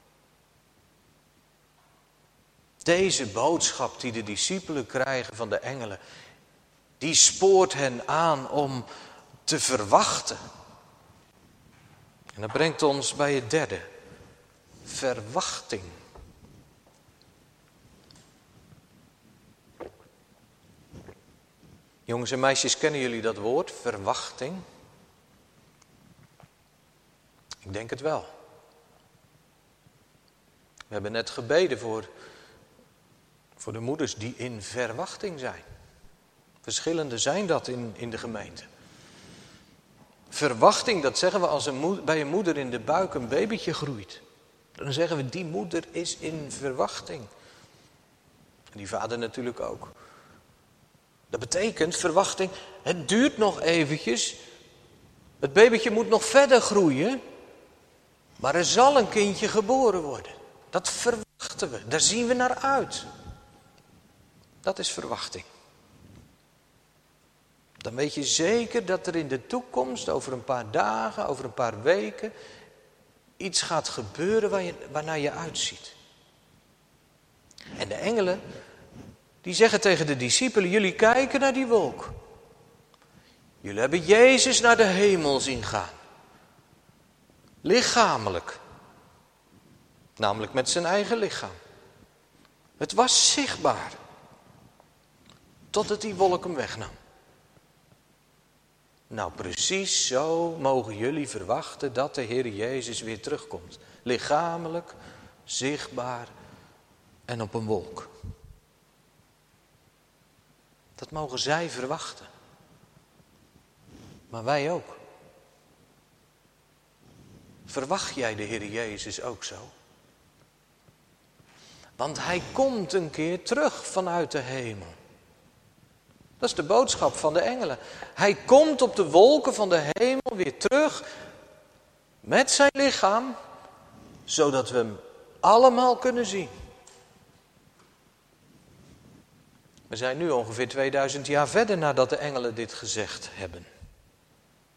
Deze boodschap die de discipelen krijgen van de engelen, die spoort hen aan om te verwachten. En dat brengt ons bij het derde. Verwachting. Jongens en meisjes, kennen jullie dat woord? Verwachting? Ik denk het wel. We hebben net gebeden voor, voor de moeders die in verwachting zijn. Verschillende zijn dat in, in de gemeente. Verwachting, dat zeggen we als een moeder, bij een moeder in de buik een babytje groeit. Dan zeggen we, die moeder is in verwachting. En die vader natuurlijk ook. Dat betekent, verwachting, het duurt nog eventjes. Het babytje moet nog verder groeien. Maar er zal een kindje geboren worden. Dat verwachten we, daar zien we naar uit. Dat is verwachting. Dan weet je zeker dat er in de toekomst, over een paar dagen, over een paar weken, iets gaat gebeuren waar je, waarnaar je uitziet. En de engelen, die zeggen tegen de discipelen, jullie kijken naar die wolk. Jullie hebben Jezus naar de hemel zien gaan. Lichamelijk. Namelijk met zijn eigen lichaam. Het was zichtbaar. Totdat die wolk hem wegnam. Nou, precies zo mogen jullie verwachten dat de Heer Jezus weer terugkomt. Lichamelijk, zichtbaar en op een wolk. Dat mogen zij verwachten. Maar wij ook. Verwacht jij de Heer Jezus ook zo? Want hij komt een keer terug vanuit de hemel. Dat is de boodschap van de engelen. Hij komt op de wolken van de hemel weer terug met zijn lichaam, zodat we hem allemaal kunnen zien. We zijn nu ongeveer tweeduizend jaar verder nadat de engelen dit gezegd hebben.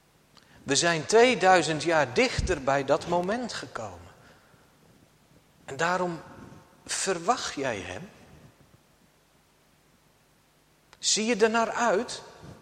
We zijn tweeduizend jaar dichter bij dat moment gekomen. En daarom verwacht jij hem? Zie je er naar uit?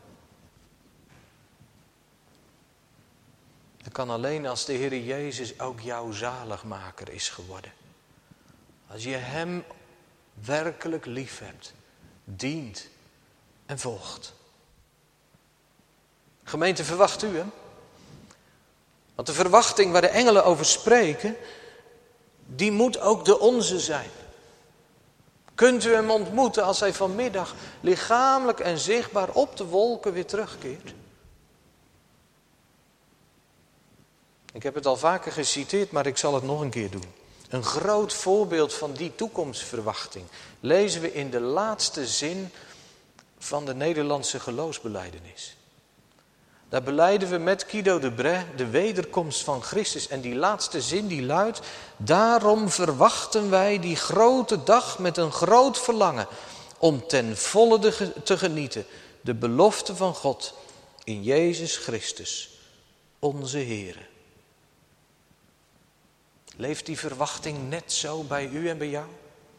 Dat kan alleen als de Heer Jezus ook jouw zaligmaker is geworden. Als je hem werkelijk lief hebt, dient en volgt. Gemeente, verwacht u hem? Want de verwachting waar de engelen over spreken, die moet ook de onze zijn. Kunt u hem ontmoeten als hij vanmiddag lichamelijk en zichtbaar op de wolken weer terugkeert? Ik heb het al vaker geciteerd, maar ik zal het nog een keer doen. Een groot voorbeeld van die toekomstverwachting lezen we in de laatste zin van de Nederlandse geloofsbelijdenis. Daar belijden we met Guido de Brès de wederkomst van Christus. En die laatste zin die luidt: daarom verwachten wij die grote dag met een groot verlangen om ten volle te genieten de belofte van God in Jezus Christus, onze Heere. Leeft die verwachting net zo bij u en bij jou?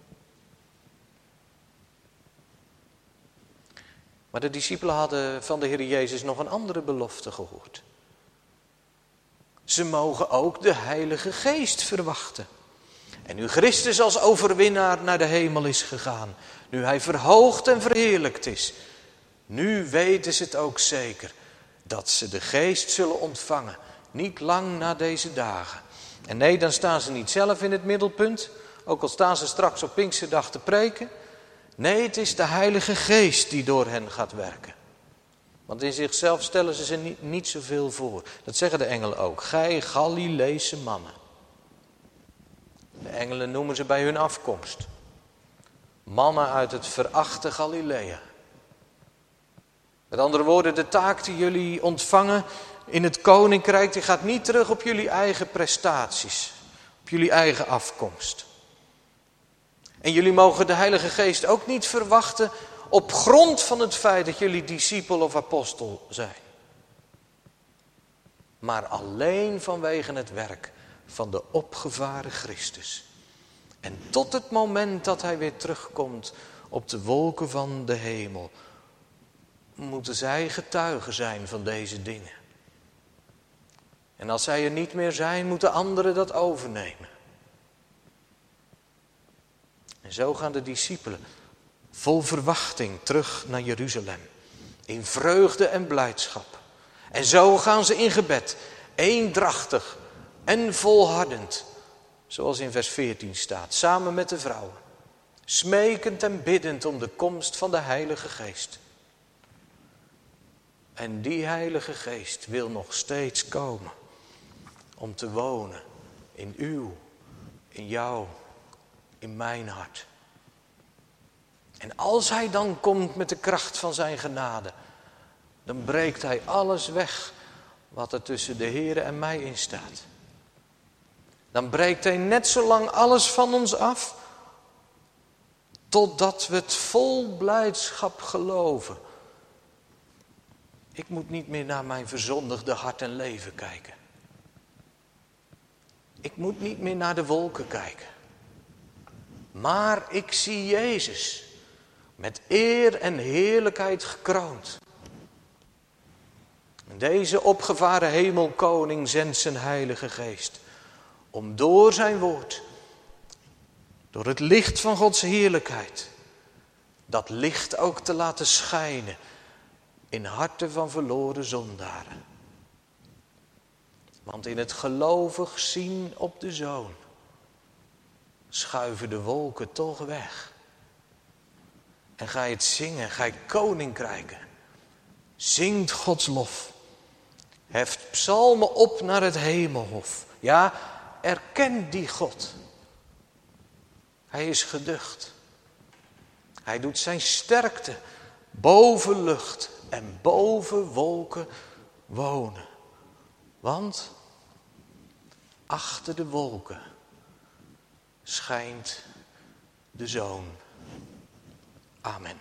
Maar de discipelen hadden van de Heer Jezus nog een andere belofte gehoord. Ze mogen ook de Heilige Geest verwachten. En nu Christus als overwinnaar naar de hemel is gegaan, nu hij verhoogd en verheerlijkt is, nu weten ze het ook zeker dat ze de Geest zullen ontvangen, niet lang na deze dagen. En nee, dan staan ze niet zelf in het middelpunt, ook al staan ze straks op Pinksterdag te preken. Nee, het is de Heilige Geest die door hen gaat werken. Want in zichzelf stellen ze zich niet, niet zoveel voor. Dat zeggen de engelen ook. Gij Galileese mannen. De engelen noemen ze bij hun afkomst mannen uit het verachte Galilea. Met andere woorden, de taak die jullie ontvangen in het koninkrijk, die gaat niet terug op jullie eigen prestaties, op jullie eigen afkomst. En jullie mogen de Heilige Geest ook niet verwachten op grond van het feit dat jullie discipel of apostel zijn. Maar alleen vanwege het werk van de opgevaren Christus. En tot het moment dat hij weer terugkomt op de wolken van de hemel, moeten zij getuigen zijn van deze dingen. En als zij er niet meer zijn, moeten anderen dat overnemen. En zo gaan de discipelen vol verwachting terug naar Jeruzalem. In vreugde en blijdschap. En zo gaan ze in gebed, eendrachtig en volhardend. Zoals in vers veertien staat, samen met de vrouwen. Smekend en biddend om de komst van de Heilige Geest. En die Heilige Geest wil nog steeds komen. Om te wonen in uw, in jou, in mijn hart. En als hij dan komt met de kracht van zijn genade, dan breekt hij alles weg wat er tussen de Heere en mij in staat. Dan breekt hij net zo lang alles van ons af, totdat we het vol blijdschap geloven. Ik moet niet meer naar mijn verzondigde hart en leven kijken. Ik moet niet meer naar de wolken kijken. Maar ik zie Jezus met eer en heerlijkheid gekroond. En deze opgevaren hemelkoning zendt zijn Heilige Geest om door zijn woord, door het licht van Gods heerlijkheid, dat licht ook te laten schijnen in harten van verloren zondaren. Want in het gelovig zien op de Zoon schuiven de wolken toch weg. En ga je het zingen, ga je koninkrijken. Zingt Gods lof. Heft psalmen op naar het hemelhof. Ja, erken die God. Hij is geducht. Hij doet zijn sterkte boven lucht en boven wolken wonen. Want achter de wolken schijnt de Zoon. Amen.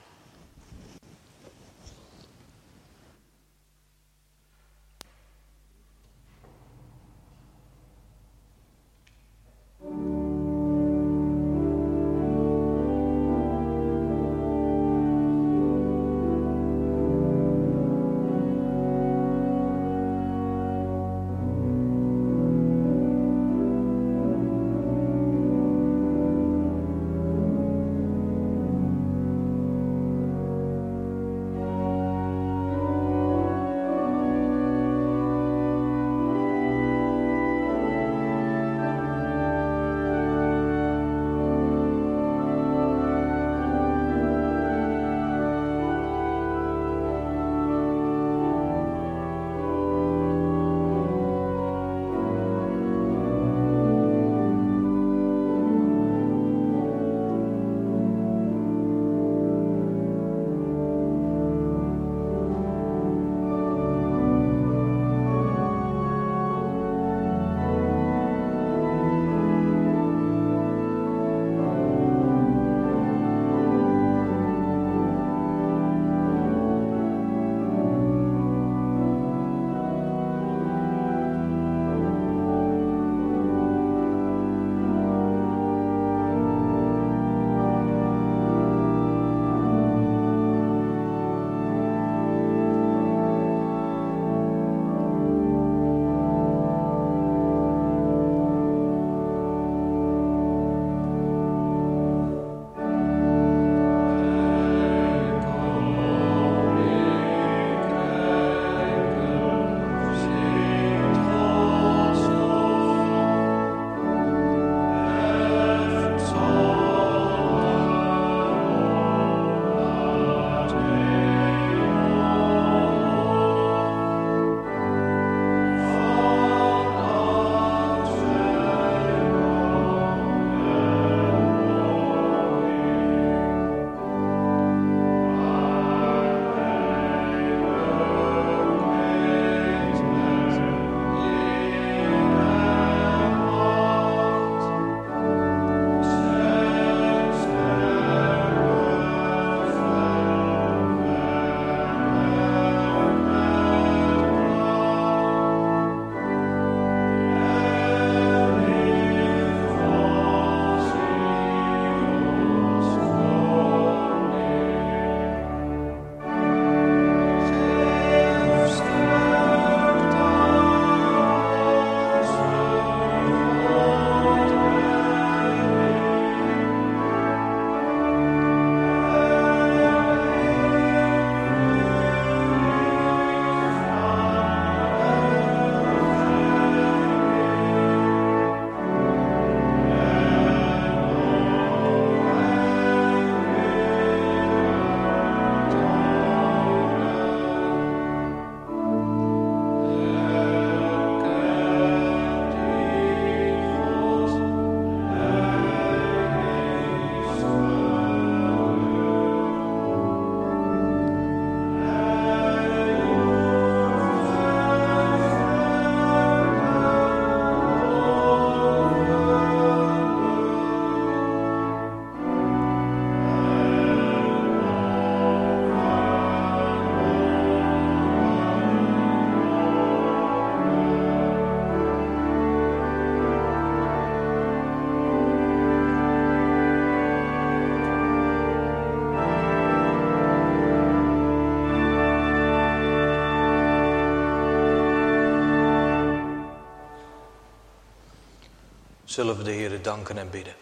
zullen we de Heere danken en bidden.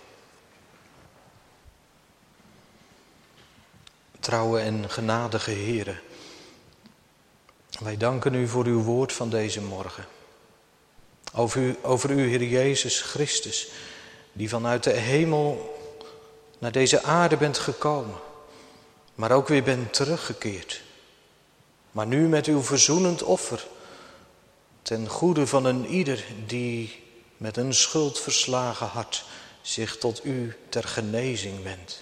Trouwe en genadige Heere, wij danken u voor uw woord van deze morgen. Over u, over u, Heer Jezus Christus, die vanuit de hemel naar deze aarde bent gekomen, maar ook weer bent teruggekeerd. Maar nu met uw verzoenend offer, ten goede van een ieder die met een schuldverslagen hart zich tot u ter genezing wendt.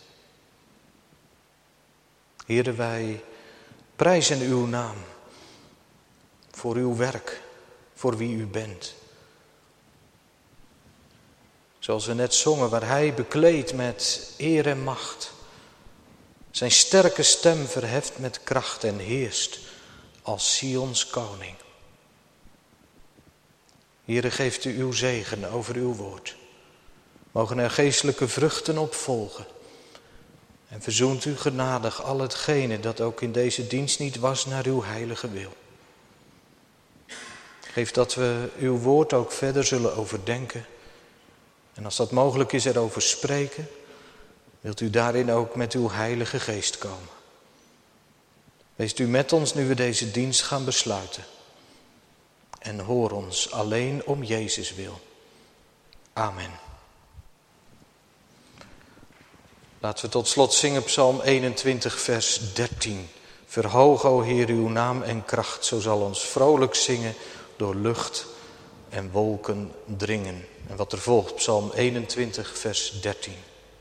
Heere, wij prijzen uw naam voor uw werk, voor wie u bent. Zoals we net zongen, waar hij bekleed met eer en macht zijn sterke stem verheft met kracht en heerst als Sions koning. Heere, geeft u uw zegen over uw woord. Mogen er geestelijke vruchten op volgen. En verzoent u genadig al hetgene dat ook in deze dienst niet was naar uw heilige wil. Geef dat we uw woord ook verder zullen overdenken. En als dat mogelijk is erover spreken, wilt u daarin ook met uw heilige geest komen. Wees u met ons nu we deze dienst gaan besluiten. En hoor ons alleen om Jezus wil. Amen. Laten we tot slot zingen Psalm eenentwintig vers dertien. Verhoog, o Heer, uw naam en kracht, zo zal ons vrolijk zingen door lucht en wolken dringen. En wat er volgt, Psalm eenentwintig vers dertien.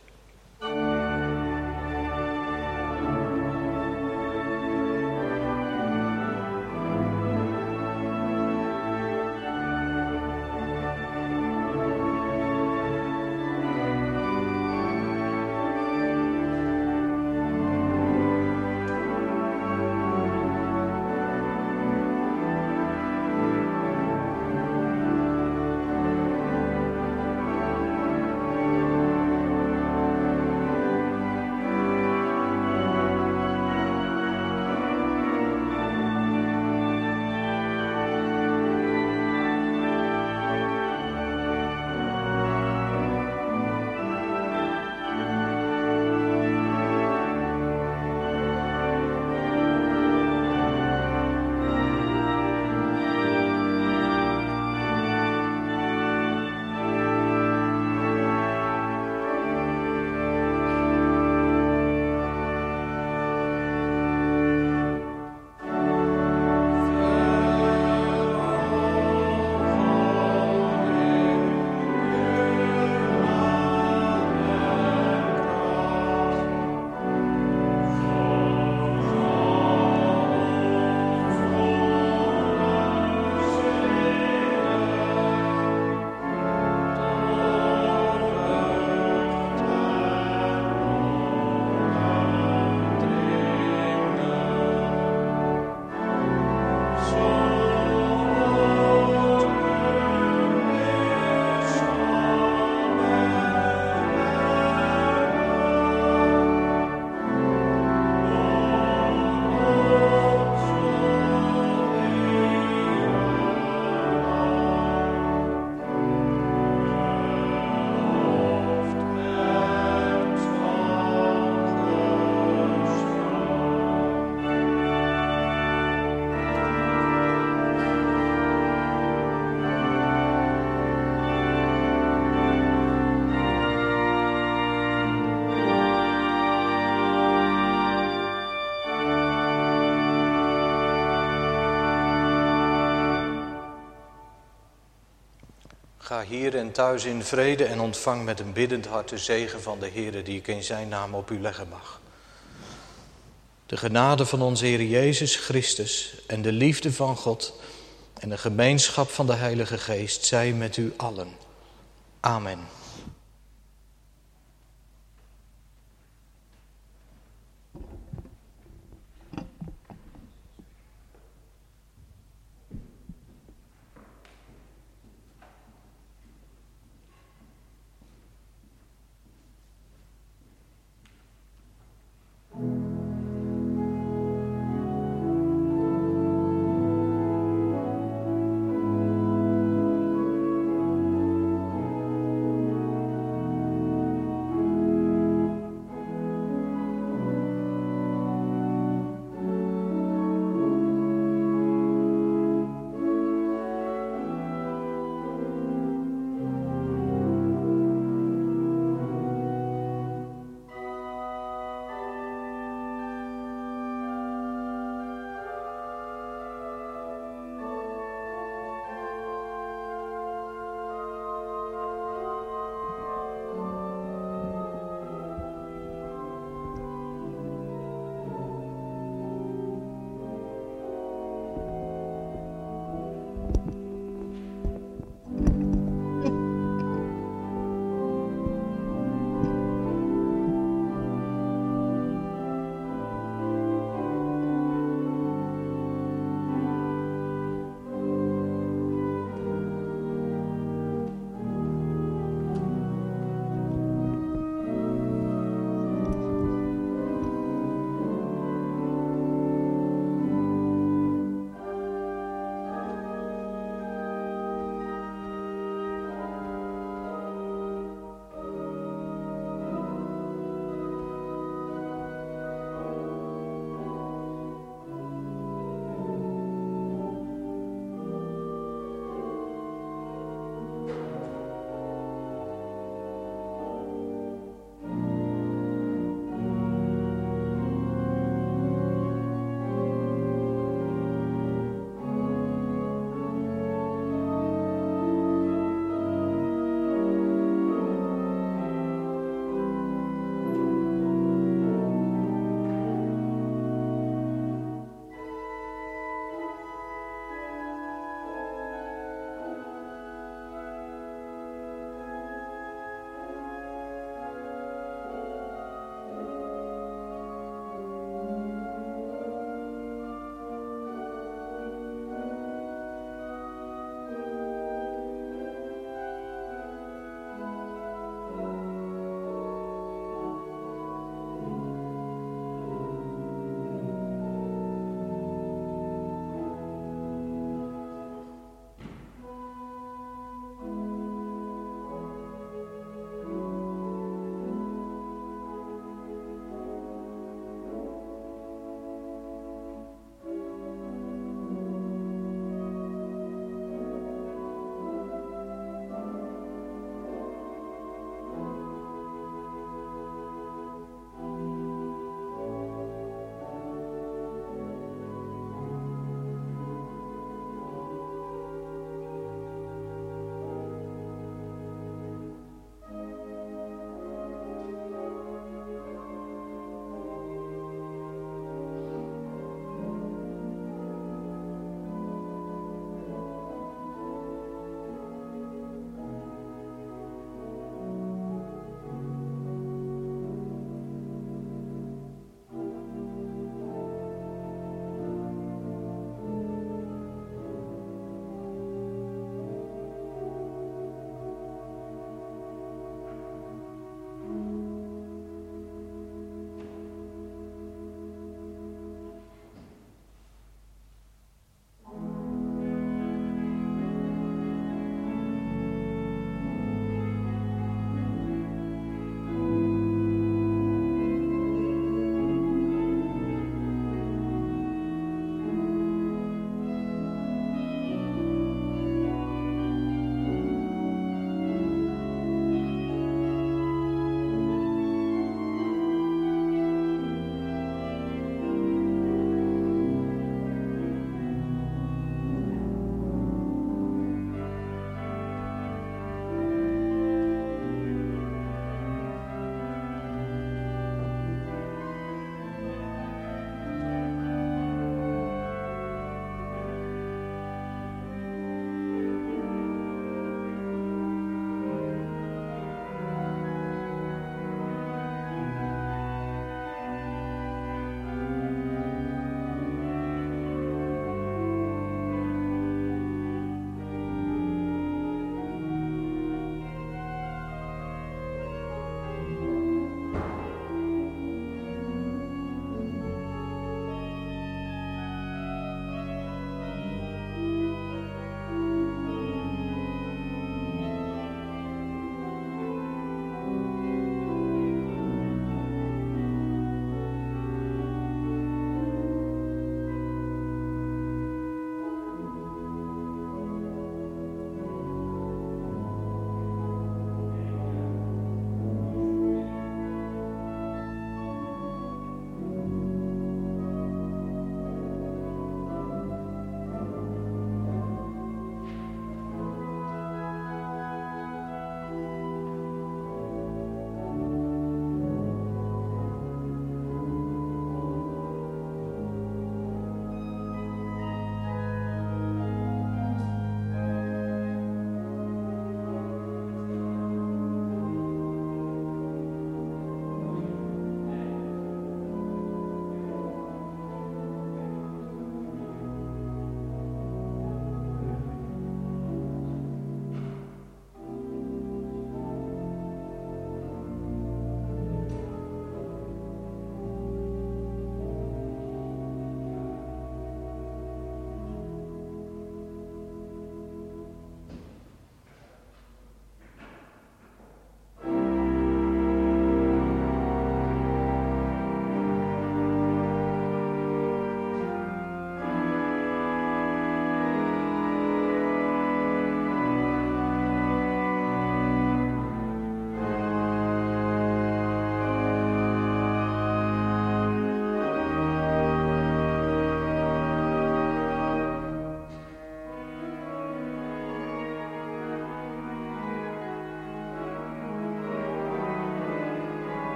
Ga hier en thuis in vrede en ontvang met een biddend hart de zegen van de Heere die ik in zijn naam op u leggen mag. De genade van onze Heer Jezus Christus en de liefde van God en de gemeenschap van de Heilige Geest zij met u allen. Amen.